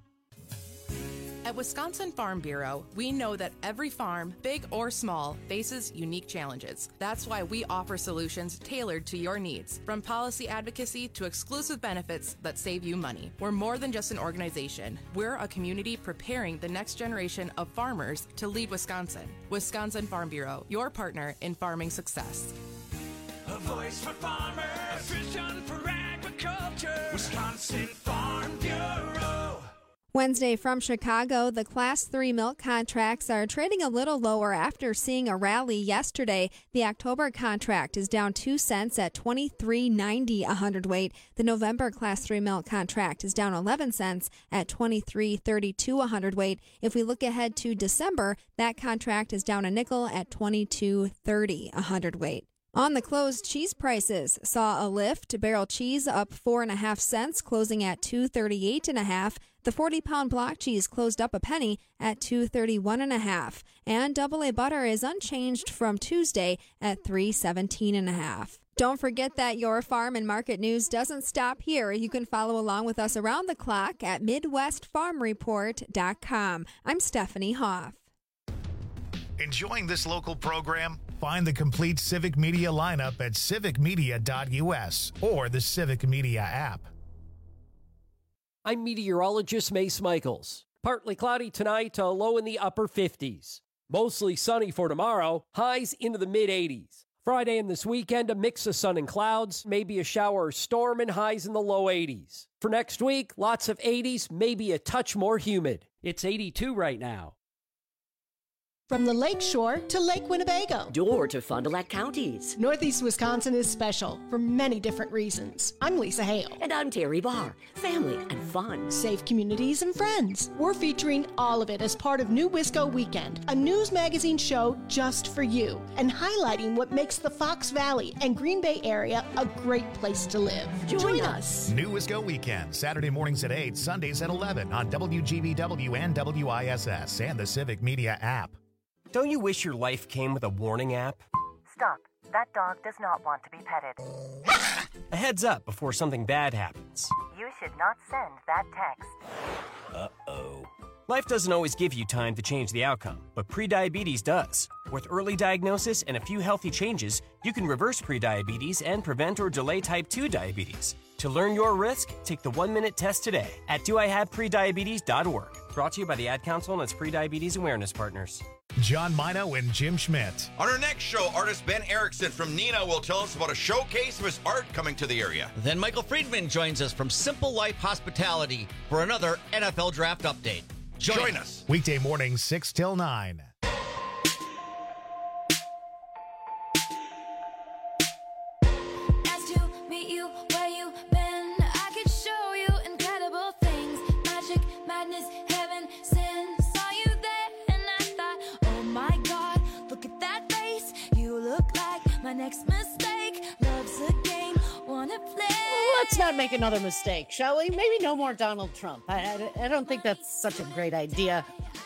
At Wisconsin Farm Bureau, we know that every farm, big or small, faces unique challenges. That's why we offer solutions tailored to your needs, from policy advocacy to exclusive benefits that save you money. We're more than just an organization. We're a community preparing the next generation of farmers to lead Wisconsin. Wisconsin Farm Bureau, your partner in farming success. A voice for farmers, a vision for agriculture. Wisconsin Farm Bureau. Wednesday from Chicago, the Class three milk contracts are trading a little lower after seeing a rally yesterday. The October contract is down two cents at twenty-three ninety a hundredweight. The November Class three milk contract is down eleven cents at twenty-three thirty-two a hundredweight. If we look ahead to December, that contract is down a nickel at twenty-two thirty a hundredweight. On the closed, cheese prices saw a lift. Barrel cheese up four and a half cents, closing at two thirty-eight and a half. The forty-pound block cheese closed up a penny at two thirty-one and a half, and double A butter is unchanged from Tuesday at three seventeen and a half. Don't forget that your farm and market news doesn't stop here. You can follow along with us around the clock at midwest farm report dot com. I'm Stephanie Hoff. Enjoying this local program? Find the complete Civic Media lineup at civic media dot u s or the Civic Media app. I'm meteorologist Mace Michaels. Partly cloudy tonight, a low in the upper fifties. Mostly sunny for tomorrow, highs into the mid eighties. Friday and this weekend, a mix of sun and clouds, maybe a shower or storm, and highs in the low eighties. For next week, lots of eighties, maybe a touch more humid. It's eighty-two right now. From the Lake Shore to Lake Winnebago. Door to Fond du Lac counties. Northeast Wisconsin is special for many different reasons. I'm Lisa Hale. And I'm Terry Barr. Family and fun. Safe communities and friends. We're featuring all of it as part of New Wisco Weekend, a news magazine show just for you, and highlighting what makes the Fox Valley and Green Bay area a great place to live. Join, Join us. us. New Wisco Weekend, Saturday mornings at eight, Sundays at eleven on W G B W and W I S S and the Civic Media app. Don't you wish your life came with a warning app? Stop. That dog does not want to be petted. A heads up before something bad happens. You should not send that text. Uh-oh. Life doesn't always give you time to change the outcome, but prediabetes does. With early diagnosis and a few healthy changes, you can reverse prediabetes and prevent or delay type two diabetes. To learn your risk, take the one-minute test today at do I have prediabetes dot org. Brought to you by the Ad Council and its prediabetes awareness partners. John Mino and Jim Schmidt. On our next show, artist Ben Erickson from Nina will tell us about a showcase of his art coming to the area. Then Michael Friedman joins us from Simple Life Hospitality for another N F L Draft update. Join, Join us. Weekday mornings, six till nine. Asked to meet you where you been. I could show next mistake. Love's a game, wanna play. Let's not make another mistake, shall we? Maybe no more Donald Trump. I, I, I don't think that's such a great idea.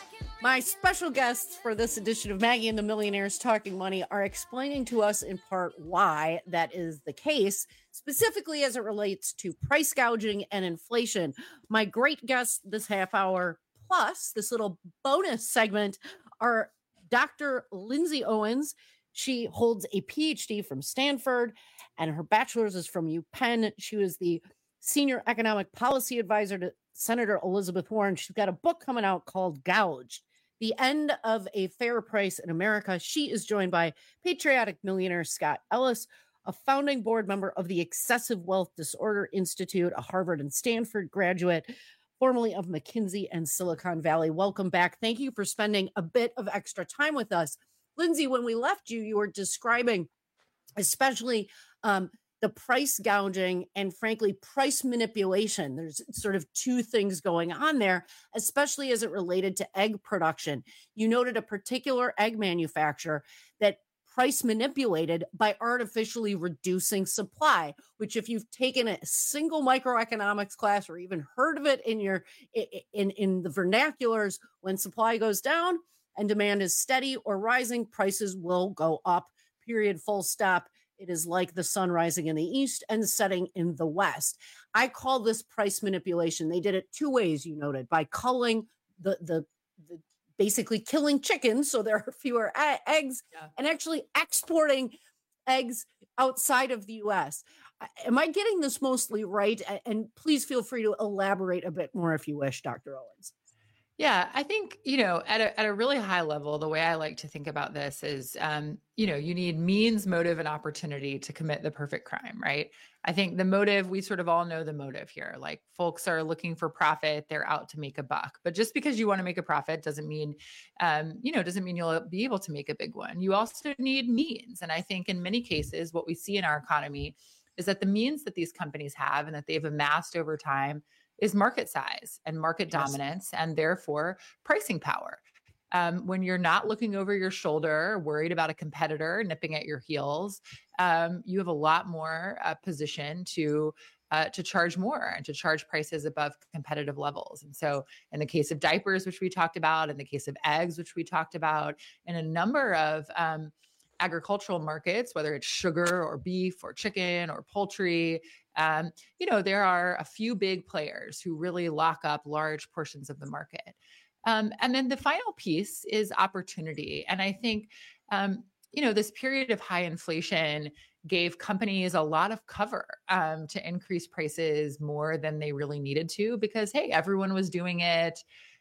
My special guests for this edition of Maggie and the Millionaires Talking Money are explaining to us in part why that is the case, specifically as it relates to price gouging and inflation. My great guests this half hour, plus this little bonus segment, are Doctor Lindsay Owens. She holds a P H D from Stanford, and her bachelor's is from UPenn. She was the senior economic policy advisor to Senator Elizabeth Warren. She's got a book coming out called Gouged: The End of a Fair Price in America. She is joined by patriotic millionaire Scott Ellis, a founding board member of the Excessive Wealth Disorder Institute, a Harvard and Stanford graduate, formerly of McKinsey and Silicon Valley. Welcome back. Thank you for spending a bit of extra time with us. Lindsay, when we left you, you were describing especially um, the price gouging and, frankly, price manipulation. There's sort of two things going on there, especially as it related to egg production. You noted a particular egg manufacturer that price manipulated by artificially reducing supply, which, if you've taken a single microeconomics class or even heard of it in your in in the vernaculars, when supply goes down and demand is steady or rising, prices will go up, period, full stop. It is like the sun rising in the east and setting in the west. I call this price manipulation. They did it two ways, you noted, by culling the, the, the basically killing chickens so there are fewer a- eggs yeah. and actually exporting eggs outside of the U S. Am I getting this mostly right? And please feel free to elaborate a bit more if you wish, Doctor Owens. Yeah, I think, you know, at a, at a really high level, the way I like to think about this is, um, you know, you need means, motive, and opportunity to commit the perfect crime, right? I think the motive, we sort of all know the motive here. Like, folks are looking for profit. They're out to make a buck. But just because you want to make a profit doesn't mean, um, you know, doesn't mean you'll be able to make a big one. You also need means. And I think in many cases, what we see in our economy is that the means that these companies have and that they've amassed over time is market size and market yes. dominance, and therefore pricing power. Um, when you're not looking over your shoulder, worried about a competitor nipping at your heels, um, you have a lot more uh, position to uh, to charge more and to charge prices above competitive levels. And so in the case of diapers, which we talked about, in the case of eggs, which we talked about, in a number of um, agricultural markets, whether it's sugar or beef or chicken or poultry, um, you know, there are a few big players who really lock up large portions of the market. Um, and then the final piece is opportunity. And I think, um, you know, this period of high inflation gave companies a lot of cover um, to increase prices more than they really needed to, because, hey, everyone was doing it.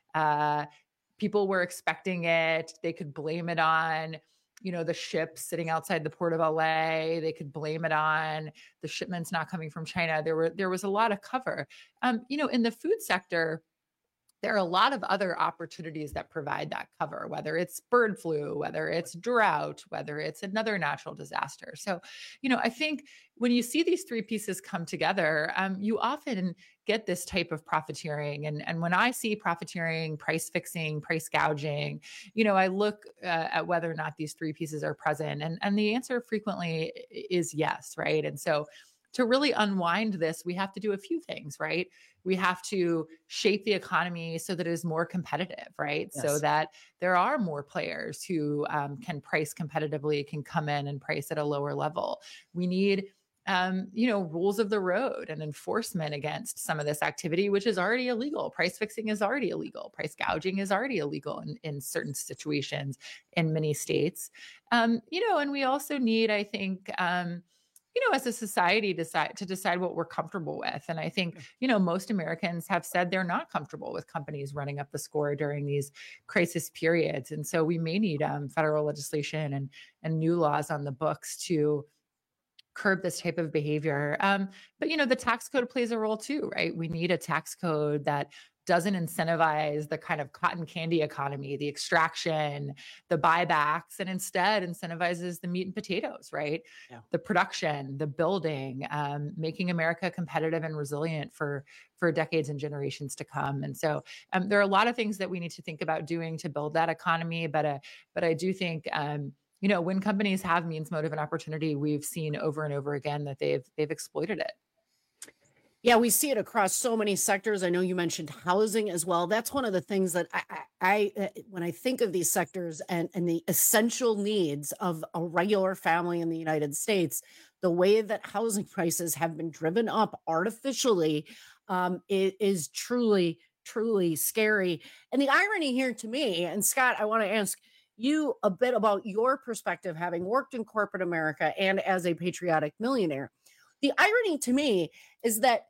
Uh, people were expecting it. They could blame it on, you know, the ships sitting outside the port of L A. They could blame it on the shipments not coming from China. There were there was a lot of cover. Um, you know, in the food sector, there are a lot of other opportunities that provide that cover, whether it's bird flu, whether it's drought, whether it's another natural disaster. So, you know, I think when you see these three pieces come together, um, you often get this type of profiteering. And, and when I see profiteering, price fixing, price gouging, you know, I look uh, at whether or not these three pieces are present. And, and the answer frequently is yes, right? And so to really unwind this, we have to do a few things, right? We have to shape the economy so that it is more competitive, right? Yes. So that there are more players who um, can price competitively, can come in and price at a lower level. We need, um, you know, rules of the road and enforcement against some of this activity, which is already illegal. Price fixing is already illegal. Price gouging is already illegal in, in certain situations in many states. Um, you know, and we also need, I think, um, you know, as a society, decide to decide what we're comfortable with. And I think, you know, most Americans have said they're not comfortable with companies running up the score during these crisis periods. And so we may need um, federal legislation and, and new laws on the books to curb this type of behavior. Um, but, you know, the tax code plays a role too, right? We need a tax code that doesn't incentivize the kind of cotton candy economy, the extraction, the buybacks, and instead incentivizes the meat and potatoes, right? Yeah. The production, the building, um, making America competitive and resilient for, for decades and generations to come. And so um, there are a lot of things that we need to think about doing to build that economy. But, uh, but I do think, um, you know, when companies have means, motive, and opportunity, we've seen over and over again that they've they've exploited it. Yeah, we see it across so many sectors. I know you mentioned housing as well. That's one of the things that I, I, I when I think of these sectors and, and the essential needs of a regular family in the United States, the way that housing prices have been driven up artificially um, is, is truly, truly scary. And the irony here to me, and Scott, I want to ask you a bit about your perspective, having worked in corporate America and as a patriotic millionaire. The irony to me is that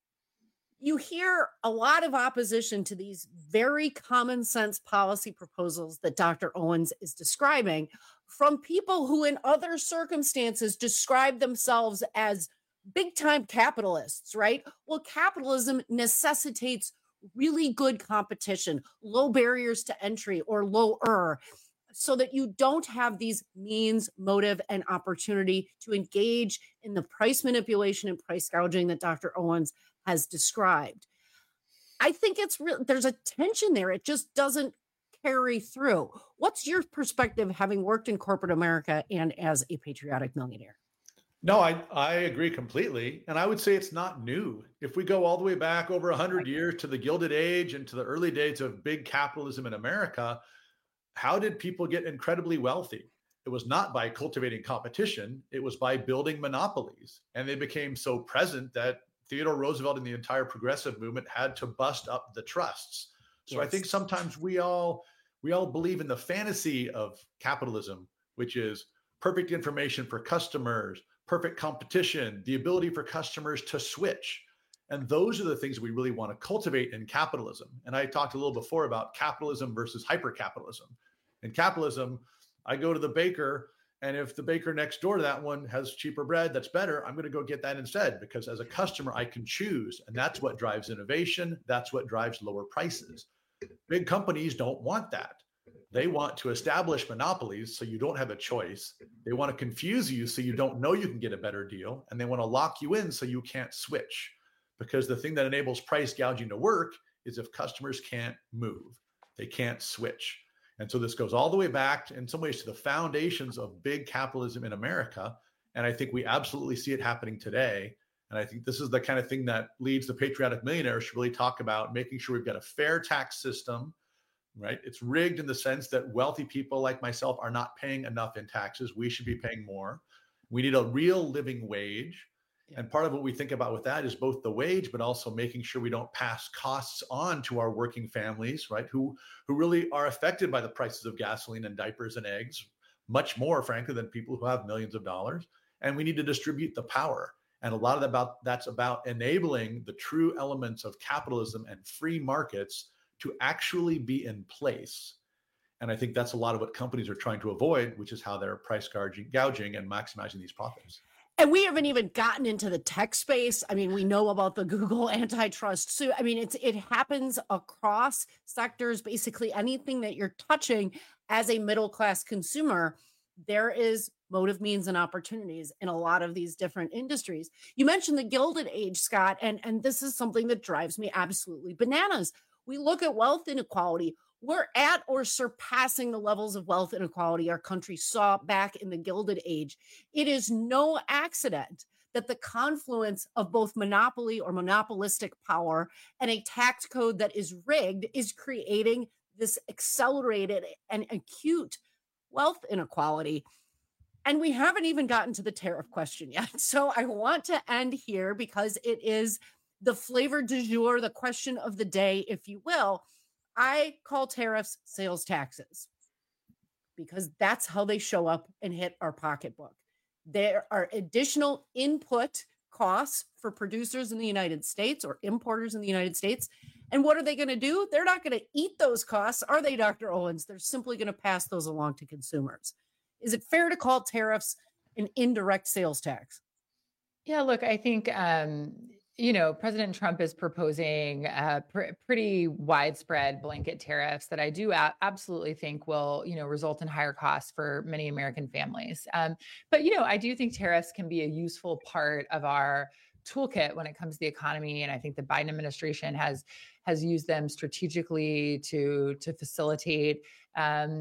you hear a lot of opposition to these very common sense policy proposals that Doctor Owens is describing from people who in other circumstances describe themselves as big time capitalists, right? Well, capitalism necessitates really good competition, low barriers to entry or lower, so that you don't have these means, motive, and opportunity to engage in the price manipulation and price gouging that Doctor Owens has described. I think it's real. There's a tension there. It just doesn't carry through. What's your perspective, having worked in corporate America and as a patriotic millionaire? No, I, I agree completely. And I would say it's not new. If we go all the way back over one hundred years to the Gilded Age and to the early days of big capitalism in America, how did people get incredibly wealthy? It was not by cultivating competition. It was by building monopolies. And they became so present that Theodore Roosevelt and the entire progressive movement had to bust up the trusts. So yes. I think sometimes we all we all believe in the fantasy of capitalism, which is perfect information for customers, perfect competition, the ability for customers to switch. And those are the things we really want to cultivate in capitalism. And I talked a little before about capitalism versus hyper-capitalism. In capitalism, I go to the baker, and if the baker next door to that one has cheaper bread that's better, I'm going to go get that instead, because as a customer, I can choose. And that's what drives innovation. That's what drives lower prices. Big companies don't want that. They want to establish monopolies so you don't have a choice. They want to confuse you so you don't know you can get a better deal. And they want to lock you in so you can't switch. Because the thing that enables price gouging to work is if customers can't move, they can't switch. And so this goes all the way back, in some ways, to the foundations of big capitalism in America. And I think we absolutely see it happening today. And I think this is the kind of thing that leads the patriotic millionaires to really talk about making sure we've got a fair tax system, right? It's rigged in the sense that wealthy people like myself are not paying enough in taxes. We should be paying more. We need a real living wage. And part of what we think about with that is both the wage, but also making sure we don't pass costs on to our working families, right? Who, who really are affected by the prices of gasoline and diapers and eggs, much more, frankly, than people who have millions of dollars. And we need to distribute the power. And a lot of that about, that's about enabling the true elements of capitalism and free markets to actually be in place. And I think that's a lot of what companies are trying to avoid, which is how they're price gouging, gouging and maximizing these profits. And we haven't even gotten into the tech space. I mean, we know about the Google antitrust suit. I mean, it's it happens across sectors. Basically, anything that you're touching as a middle-class consumer, there is motive, means, and opportunities in a lot of these different industries. You mentioned the Gilded Age, Scott, and, and this is something that drives me absolutely bananas. We look at wealth inequality. We're at or surpassing the levels of wealth inequality our country saw back in the Gilded Age. It is no accident that the confluence of both monopoly or monopolistic power and a tax code that is rigged is creating this accelerated and acute wealth inequality. And we haven't even gotten to the tariff question yet. So I want to end here because it is the flavor du jour, the question of the day, if you will. I call tariffs sales taxes because that's how they show up and hit our pocketbook. There are additional input costs for producers in the United States or importers in the United States. And what are they going to do? They're not going to eat those costs, are they, Doctor Owens? They're simply going to pass those along to consumers. Is it fair to call tariffs an indirect sales tax? Yeah, look, I think, um, you know, President Trump is proposing uh, pr- pretty widespread blanket tariffs that I do a- absolutely think will, you know, result in higher costs for many American families. Um, but, you know, I do think tariffs can be a useful part of our toolkit when it comes to the economy. And I think the Biden administration has has used them strategically to, to facilitate, um,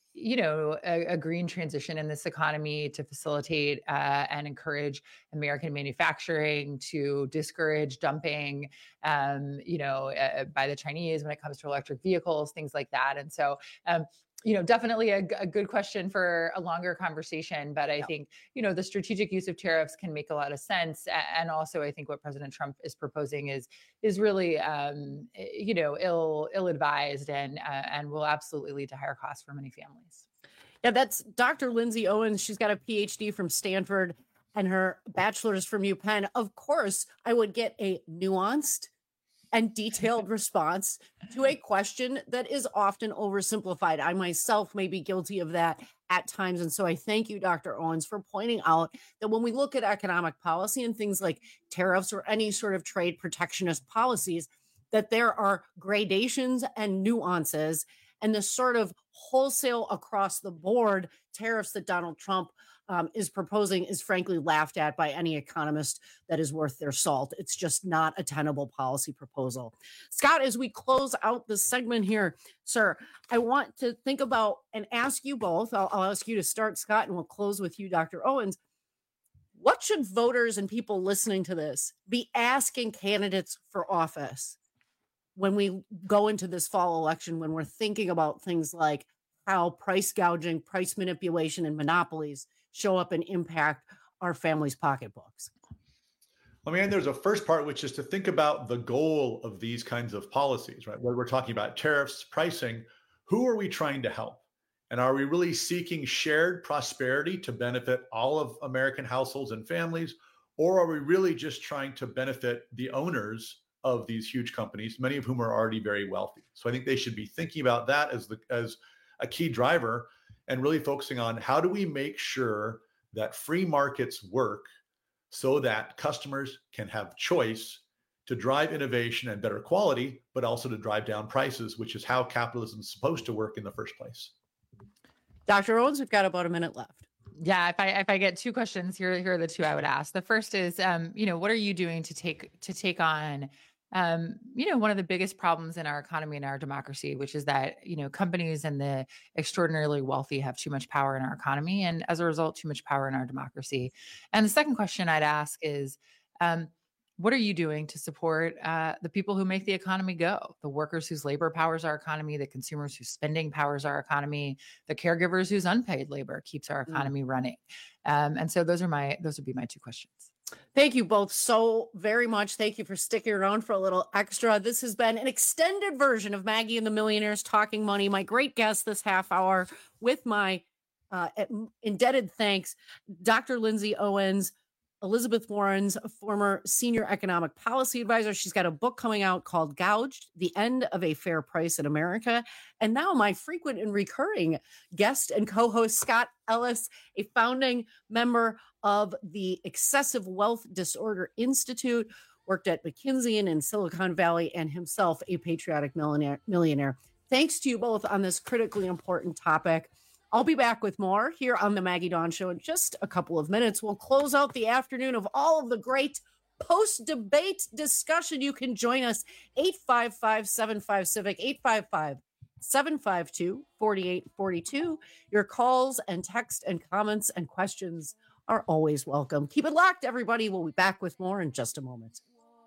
you know, a, a green transition in this economy to facilitate uh, and encourage American manufacturing, to discourage dumping, um, you know, uh, by the Chinese when it comes to electric vehicles, things like that. And so, um, you know, definitely a, a good question for a longer conversation. But I yeah. think, you know, the strategic use of tariffs can make a lot of sense. And also, I think what President Trump is proposing is is really, um, you know, ill ill advised and uh, and will absolutely lead to higher costs for many families. Yeah, that's Doctor Lindsay Owens. She's got a P H D from Stanford and her bachelor's from UPenn. Of course, I would get a nuanced and detailed response to a question that is often oversimplified. I myself may be guilty of that at times. And so I thank you, Doctor Owens, for pointing out that when we look at economic policy and things like tariffs or any sort of trade protectionist policies, that there are gradations and nuances, and the sort of wholesale across the board tariffs that Donald Trump Um, is proposing is frankly laughed at by any economist that is worth their salt. It's just not a tenable policy proposal. Scott, as we close out this segment here, sir, I want to think about and ask you both. I'll, I'll ask you to start, Scott, and we'll close with you, Doctor Owens. What should voters and people listening to this be asking candidates for office when we go into this fall election, when we're thinking about things like how price gouging, price manipulation, and monopolies show up and impact our families' pocketbooks? I mean, there's a first part, which is to think about the goal of these kinds of policies, right? Where we're talking about tariffs, pricing, who are we trying to help? And are we really seeking shared prosperity to benefit all of American households and families? Or are we really just trying to benefit the owners of these huge companies, many of whom are already very wealthy? So I think they should be thinking about that as the as a key driver, and really focusing on how do we make sure that free markets work so that customers can have choice to drive innovation and better quality, but also to drive down prices, which is how capitalism is supposed to work in the first place. Doctor Owens, we've got about a minute left. Yeah, if I if I get two questions, here here are the two I would ask. The first is, um, you know, what are you doing to take to take on Um, you know, one of the biggest problems in our economy and our democracy, which is that, you know, companies and the extraordinarily wealthy have too much power in our economy, and as a result, too much power in our democracy. And the second question I'd ask is, um, what are you doing to support uh, the people who make the economy go? The workers whose labor powers our economy, the consumers whose spending powers our economy, the caregivers whose unpaid labor keeps our economy mm. running. Um, and so those are my those would be my two questions. Thank you both so very much. Thank you for sticking around for a little extra. This has been an extended version of Maggie and the Millionaires Talking Money. My great guest this half hour, with my uh, indebted thanks, Doctor Lindsay Owens, Elizabeth Warren's former senior economic policy advisor. She's got a book coming out called Gouged, The End of a Fair Price in America. And now my frequent and recurring guest and co-host, Scott Ellis, a founding member of the Excessive Wealth Disorder Institute, worked at McKinsey and in Silicon Valley, and himself a patriotic millionaire. millionaire. Thanks to you both on this critically important topic. I'll be back with more here on the Maggie Dawn Show in just a couple of minutes. We'll close out the afternoon of all of the great post-debate discussion. You can join us, eight five five, seven five, civic, eight five five, seven five two, four eight four two. Your calls and text and comments and questions are always welcome. Keep it locked, everybody. We'll be back with more in just a moment.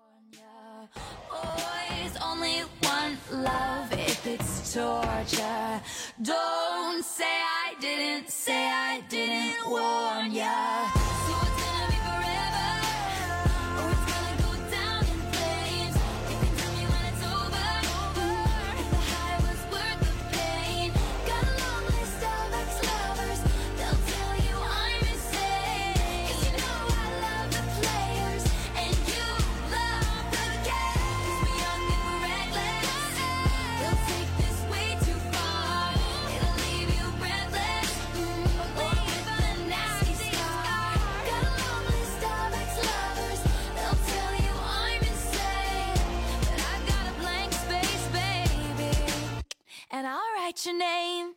Always only one love if it's torture. Don't say I didn't, say I didn't warn ya. So it's gonna be forever, or it's gonna go down in flames. You can tell me when it's over, if the high was worth the pain. Got a long list of ex-lovers, they'll tell you I'm insane. 'Cause you know I love the players, and you love the game. 'Cause we're young and we're reckless, they'll take this way too far. It'll leave you breathless, away with the nasty scar. Got a long list of ex-lovers, they'll tell you I'm insane. But I've got a blank space, baby, and I'll write your name.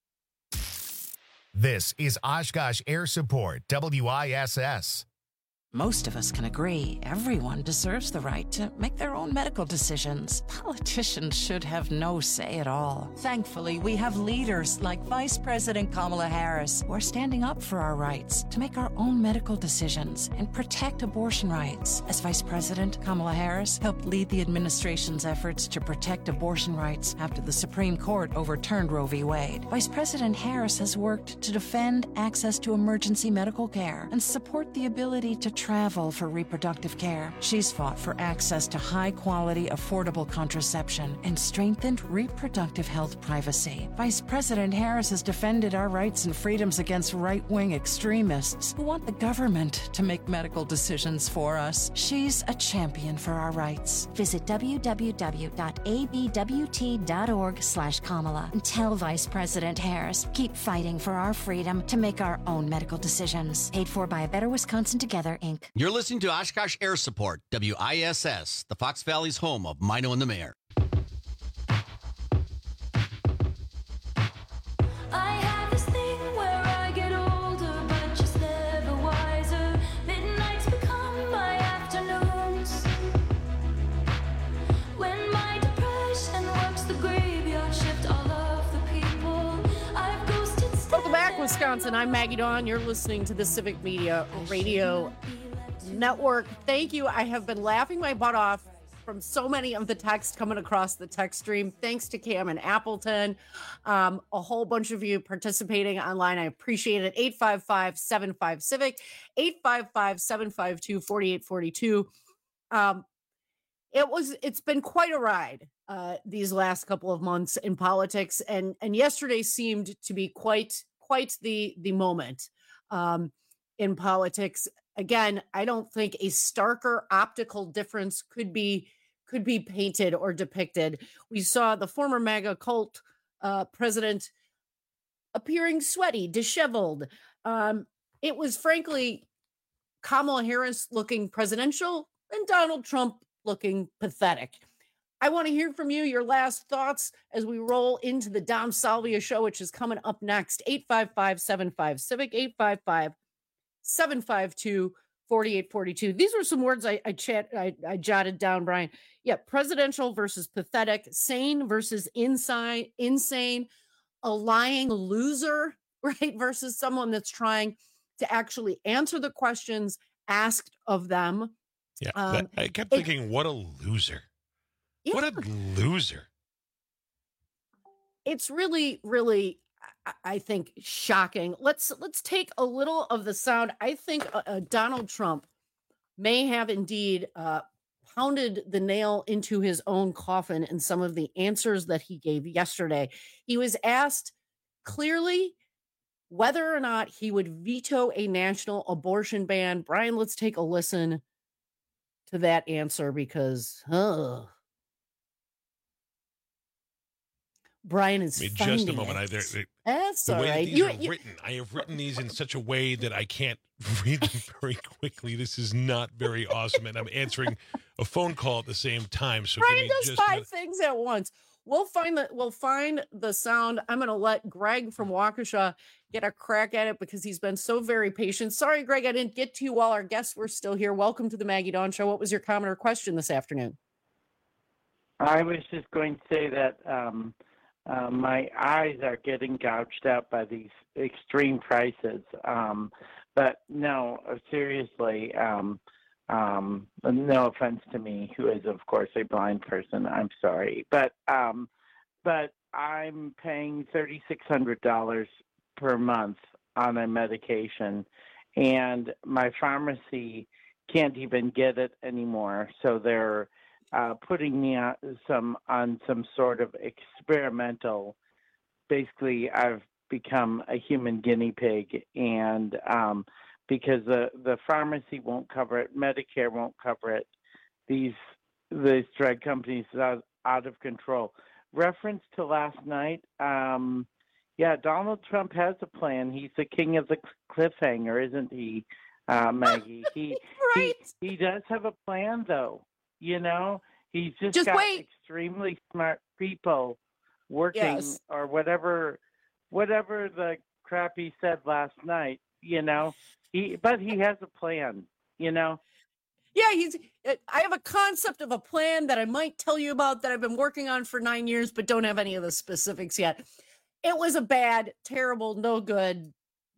This is Oshkosh Air Support, W I S S. Most of us can agree everyone deserves the right to make their own medical decisions. Politicians should have no say at all. Thankfully, we have leaders like Vice President Kamala Harris who are standing up for our rights to make our own medical decisions and protect abortion rights. As Vice President, Kamala Harris helped lead the administration's efforts to protect abortion rights after the Supreme Court overturned Roe v. Wade. Vice President Harris has worked to defend access to emergency medical care and support the ability to travel for reproductive care. She's fought for access to high-quality, affordable contraception and strengthened reproductive health privacy. Vice President Harris has defended our rights and freedoms against right-wing extremists who want the government to make medical decisions for us. She's a champion for our rights. Visit w w w dot a b w t dot org slash Kamala and tell Vice President Harris, keep fighting for our freedom to make our own medical decisions. Paid for by A Better Wisconsin Together, Incorporated. You're listening to Oshkosh Air Support, W I S S, the Fox Valley's home of Mino and the Mayor. I have this thing where I get older, but just never wiser. Midnights become my afternoons. When my depression works the graveyard shift, all of the people I've ghosted. Welcome back, Wisconsin. I'm Maggie Dawn. You're listening to the Civic Media Radio Network. Thank you. I have been laughing my butt off from so many of the texts coming across the text stream. Thanks to Cam and Appleton. Um, a whole bunch of you participating online. I appreciate it. eight five five, seven five, Civic, eight five five, seven five two, four eight four two. Um, it was, it's been quite a ride uh, these last couple of months in politics. And, and yesterday seemed to be quite, quite the, the moment um, in politics. Again, I don't think a starker optical difference could be could be painted or depicted. We saw the former MAGA cult uh, president appearing sweaty, disheveled. Um, it was frankly Kamala Harris looking presidential and Donald Trump looking pathetic. I want to hear from you, your last thoughts as we roll into the Dom Salvia show, which is coming up next. eight five five, seven five, Civic, eight five five, seven five two, four eight four two. These were some words I I, chat, I I jotted down, Brian. Yeah, presidential versus pathetic, sane versus inside, insane, a lying loser, right? Versus someone that's trying to actually answer the questions asked of them. Yeah, Um, I kept it- thinking, what a loser. Yeah. What a loser. It's really, really, I- I think, shocking. Let's let's take a little of the sound. I think uh, uh, Donald Trump may have indeed uh, pounded the nail into his own coffin in some of the answers that he gave yesterday. He was asked clearly whether or not he would veto a national abortion ban. Brian, let's take a listen to that answer because, oh, Brian is I mean, finding just a moment. it. I, there, there- That's the all way that right. these You- are you- written, I have written these in such a way that I can't read them very quickly. This is not very awesome, and I'm answering a phone call at the same time. So give Brian me does just a five minute. things at once. We'll find the we'll find the sound. I'm going to let Greg from Waukesha get a crack at it because he's been so very patient. Sorry, Greg, I didn't get to you while our guests were still here. Welcome to the Maggie Dawn Show. What was your comment or question this afternoon? I was just going to say that um, uh, my eyes are getting gouged out by these extreme prices. Um, but no, uh, seriously, um, um, no offense to me, who is, of course, a blind person. I'm sorry. But um, but I'm paying three thousand six hundred dollars per month on a medication, and my pharmacy can't even get it anymore. So they're uh, putting me on some on some sort of experimental. Basically, I've become a human guinea pig, and um, because the the pharmacy won't cover it, Medicare won't cover it. These these drug companies are out of control. Reference to last night. Um, yeah, Donald Trump has a plan. He's the king of the cliffhanger, isn't he, uh, Maggie? He, right. he he does have a plan, though. You know, he's just, Just got wait. extremely smart people working, Yes. or whatever, whatever the crap he said last night. You know, he but he has a plan. you know? Yeah, he's. I have a concept of a plan that I might tell you about that I've been working on for nine years, but don't have any of the specifics yet. It was a bad, terrible, no good,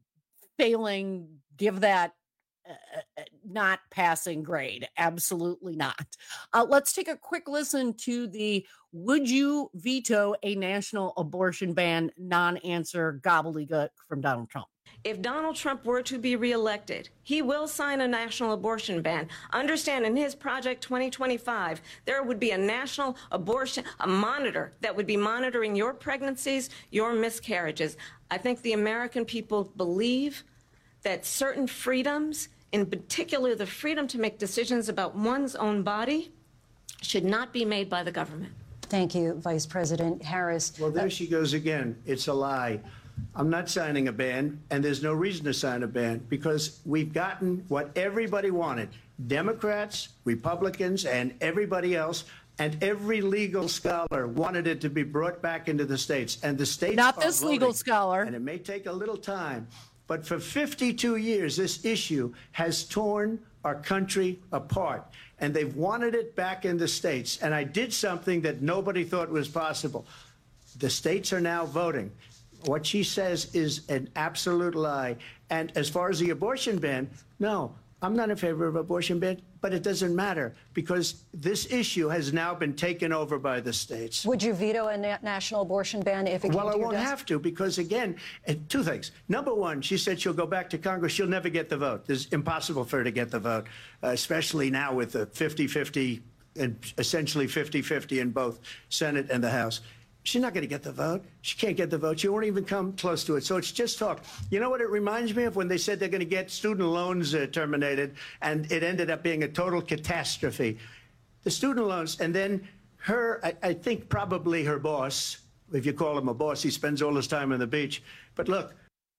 failing, give that uh, not passing grade. Absolutely not. Uh, let's take a quick listen to the "Would you veto a national abortion ban?" non-answer gobbledygook from Donald Trump. If Donald Trump were to be reelected, he will sign a national abortion ban. Understand, in his Project twenty twenty-five, there would be a national abortion, a monitor that would be monitoring your pregnancies, your miscarriages. I think the American people believe that certain freedoms, in particular the freedom to make decisions about one's own body, should not be made by the government. Thank you, Vice President Harris. Well, there she goes again. It's a lie. I'm not signing a ban, and there's no reason to sign a ban because we've gotten what everybody wanted. Democrats, Republicans, and everybody else, and every legal scholar wanted it to be brought back into the states. And the states Not are this voting, legal scholar. And it may take a little time, but for fifty-two years, this issue has torn our country apart. And they've wanted it back in the states. And I did something that nobody thought was possible. The states are now voting. What she says is an absolute lie. And as far as the abortion ban, no, I'm not in favor of abortion ban, but it doesn't matter because this issue has now been taken over by the states. Would you veto a na- national abortion ban if it came Well, to I your won't desk? have to because, again, uh, two things. Number one, she said she'll go back to Congress. She'll never get the vote. It's impossible for her to get the vote, uh, especially now with the fifty-fifty and essentially fifty-fifty in both Senate and the House. She's not going to get the vote. She can't get the vote. She won't even come close to it. So it's just talk. You know what it reminds me of? When they said they're going to get student loans uh, terminated, and it ended up being a total catastrophe. The student loans, and then her, I, I think probably her boss, if you call him a boss, he spends all his time on the beach. But look.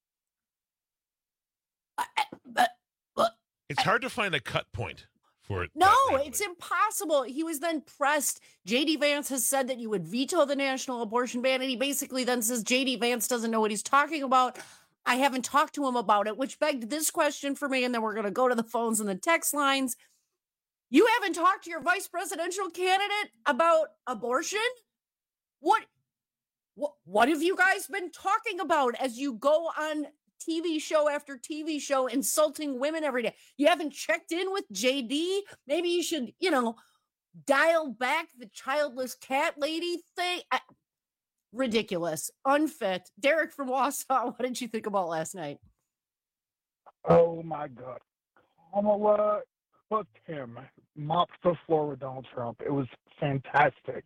It's hard to find a cut point for it. No, it's impossible. He was then pressed. J D Vance has said that you would veto the national abortion ban, and he basically then says J D Vance doesn't know what he's talking about. I haven't talked to him about it, which begged this question for me, and then we're going to go to the phones and the text lines. You haven't talked to your vice presidential candidate about abortion? What, what, what have you guys been talking about as you go on T V show after T V show insulting women every day? You haven't checked in with J D? Maybe you should, you know, dial back the childless cat lady thing. I, ridiculous, unfit. Derek from Wausau, what did you think about last night? Oh my God. Kamala cooked him, mopped the floor with Donald Trump. It was fantastic.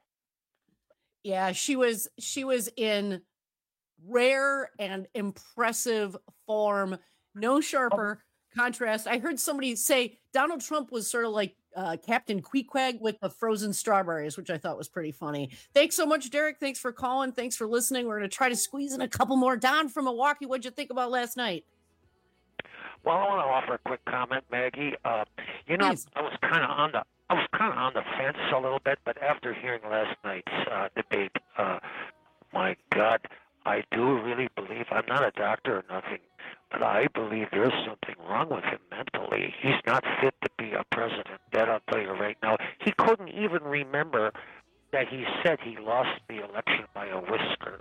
Yeah, she was she was in rare and impressive form, no sharper contrast. I heard somebody say Donald Trump was sort of like uh, Captain Queequeg with the frozen strawberries, which I thought was pretty funny. Thanks so much, Derek. Thanks for calling. Thanks for listening. We're going to try to squeeze in a couple more. Don from Milwaukee, what'd you think about last night? Well, I want to offer a quick comment, Maggie. Uh, you know, Please. I was kind of on the I was kind of on the fence a little bit, but after hearing last night's uh, debate, uh, my God, I do really believe, I'm not a doctor or nothing, but I believe there's something wrong with him mentally. He's not fit to be a president. That I'll tell you right now. He couldn't even remember that he said he lost the election by a whisker.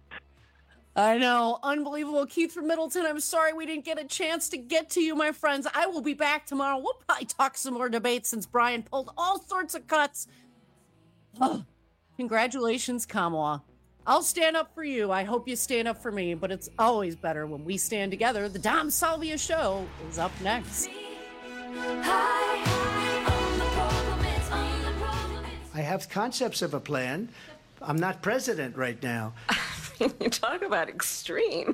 I know. Unbelievable. Keith from Middleton, I'm sorry we didn't get a chance to get to you, my friends. I will be back tomorrow. We'll probably talk some more debates since Brian pulled all sorts of cuts. Oh, congratulations, Kamala. I'll stand up for you. I hope you stand up for me, but it's always better when we stand together. The Dom Salvia Show is up next. I have concepts of a plan. I'm not president right now. You talk about extreme.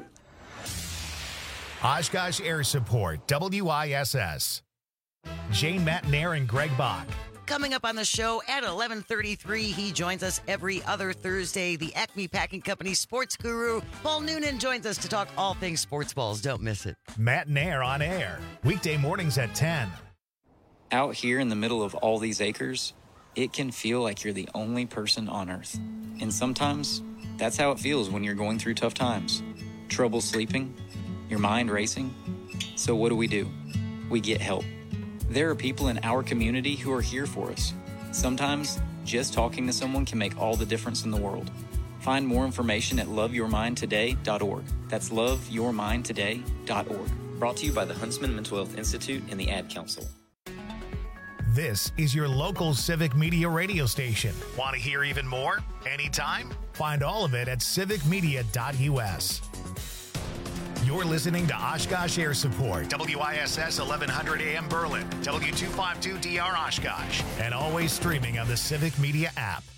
Oshkosh Air Support, W I S S. Jane Matnair and Greg Bach. Coming up on the show at eleven thirty-three, he joins us every other Thursday. The Acme Packing Company sports guru, Paul Noonan, joins us to talk all things sports balls. Don't miss it. Matnair on air, weekday mornings at ten. Out here in the middle of all these acres, it can feel like you're the only person on Earth. And sometimes, that's how it feels when you're going through tough times. Trouble sleeping, your mind racing. So what do we do? We get help. There are people in our community who are here for us. Sometimes, just talking to someone can make all the difference in the world. Find more information at love your mind today dot org. That's love your mind today dot org. Brought to you by the Huntsman Mental Health Institute and the Ad Council. This is your local Civic Media radio station. Want to hear even more? Anytime? Find all of it at civic media dot u s. You're listening to Oshkosh Air Support, W I S S eleven hundred A M Berlin, W two fifty-two D R Oshkosh, and always streaming on the Civic Media app.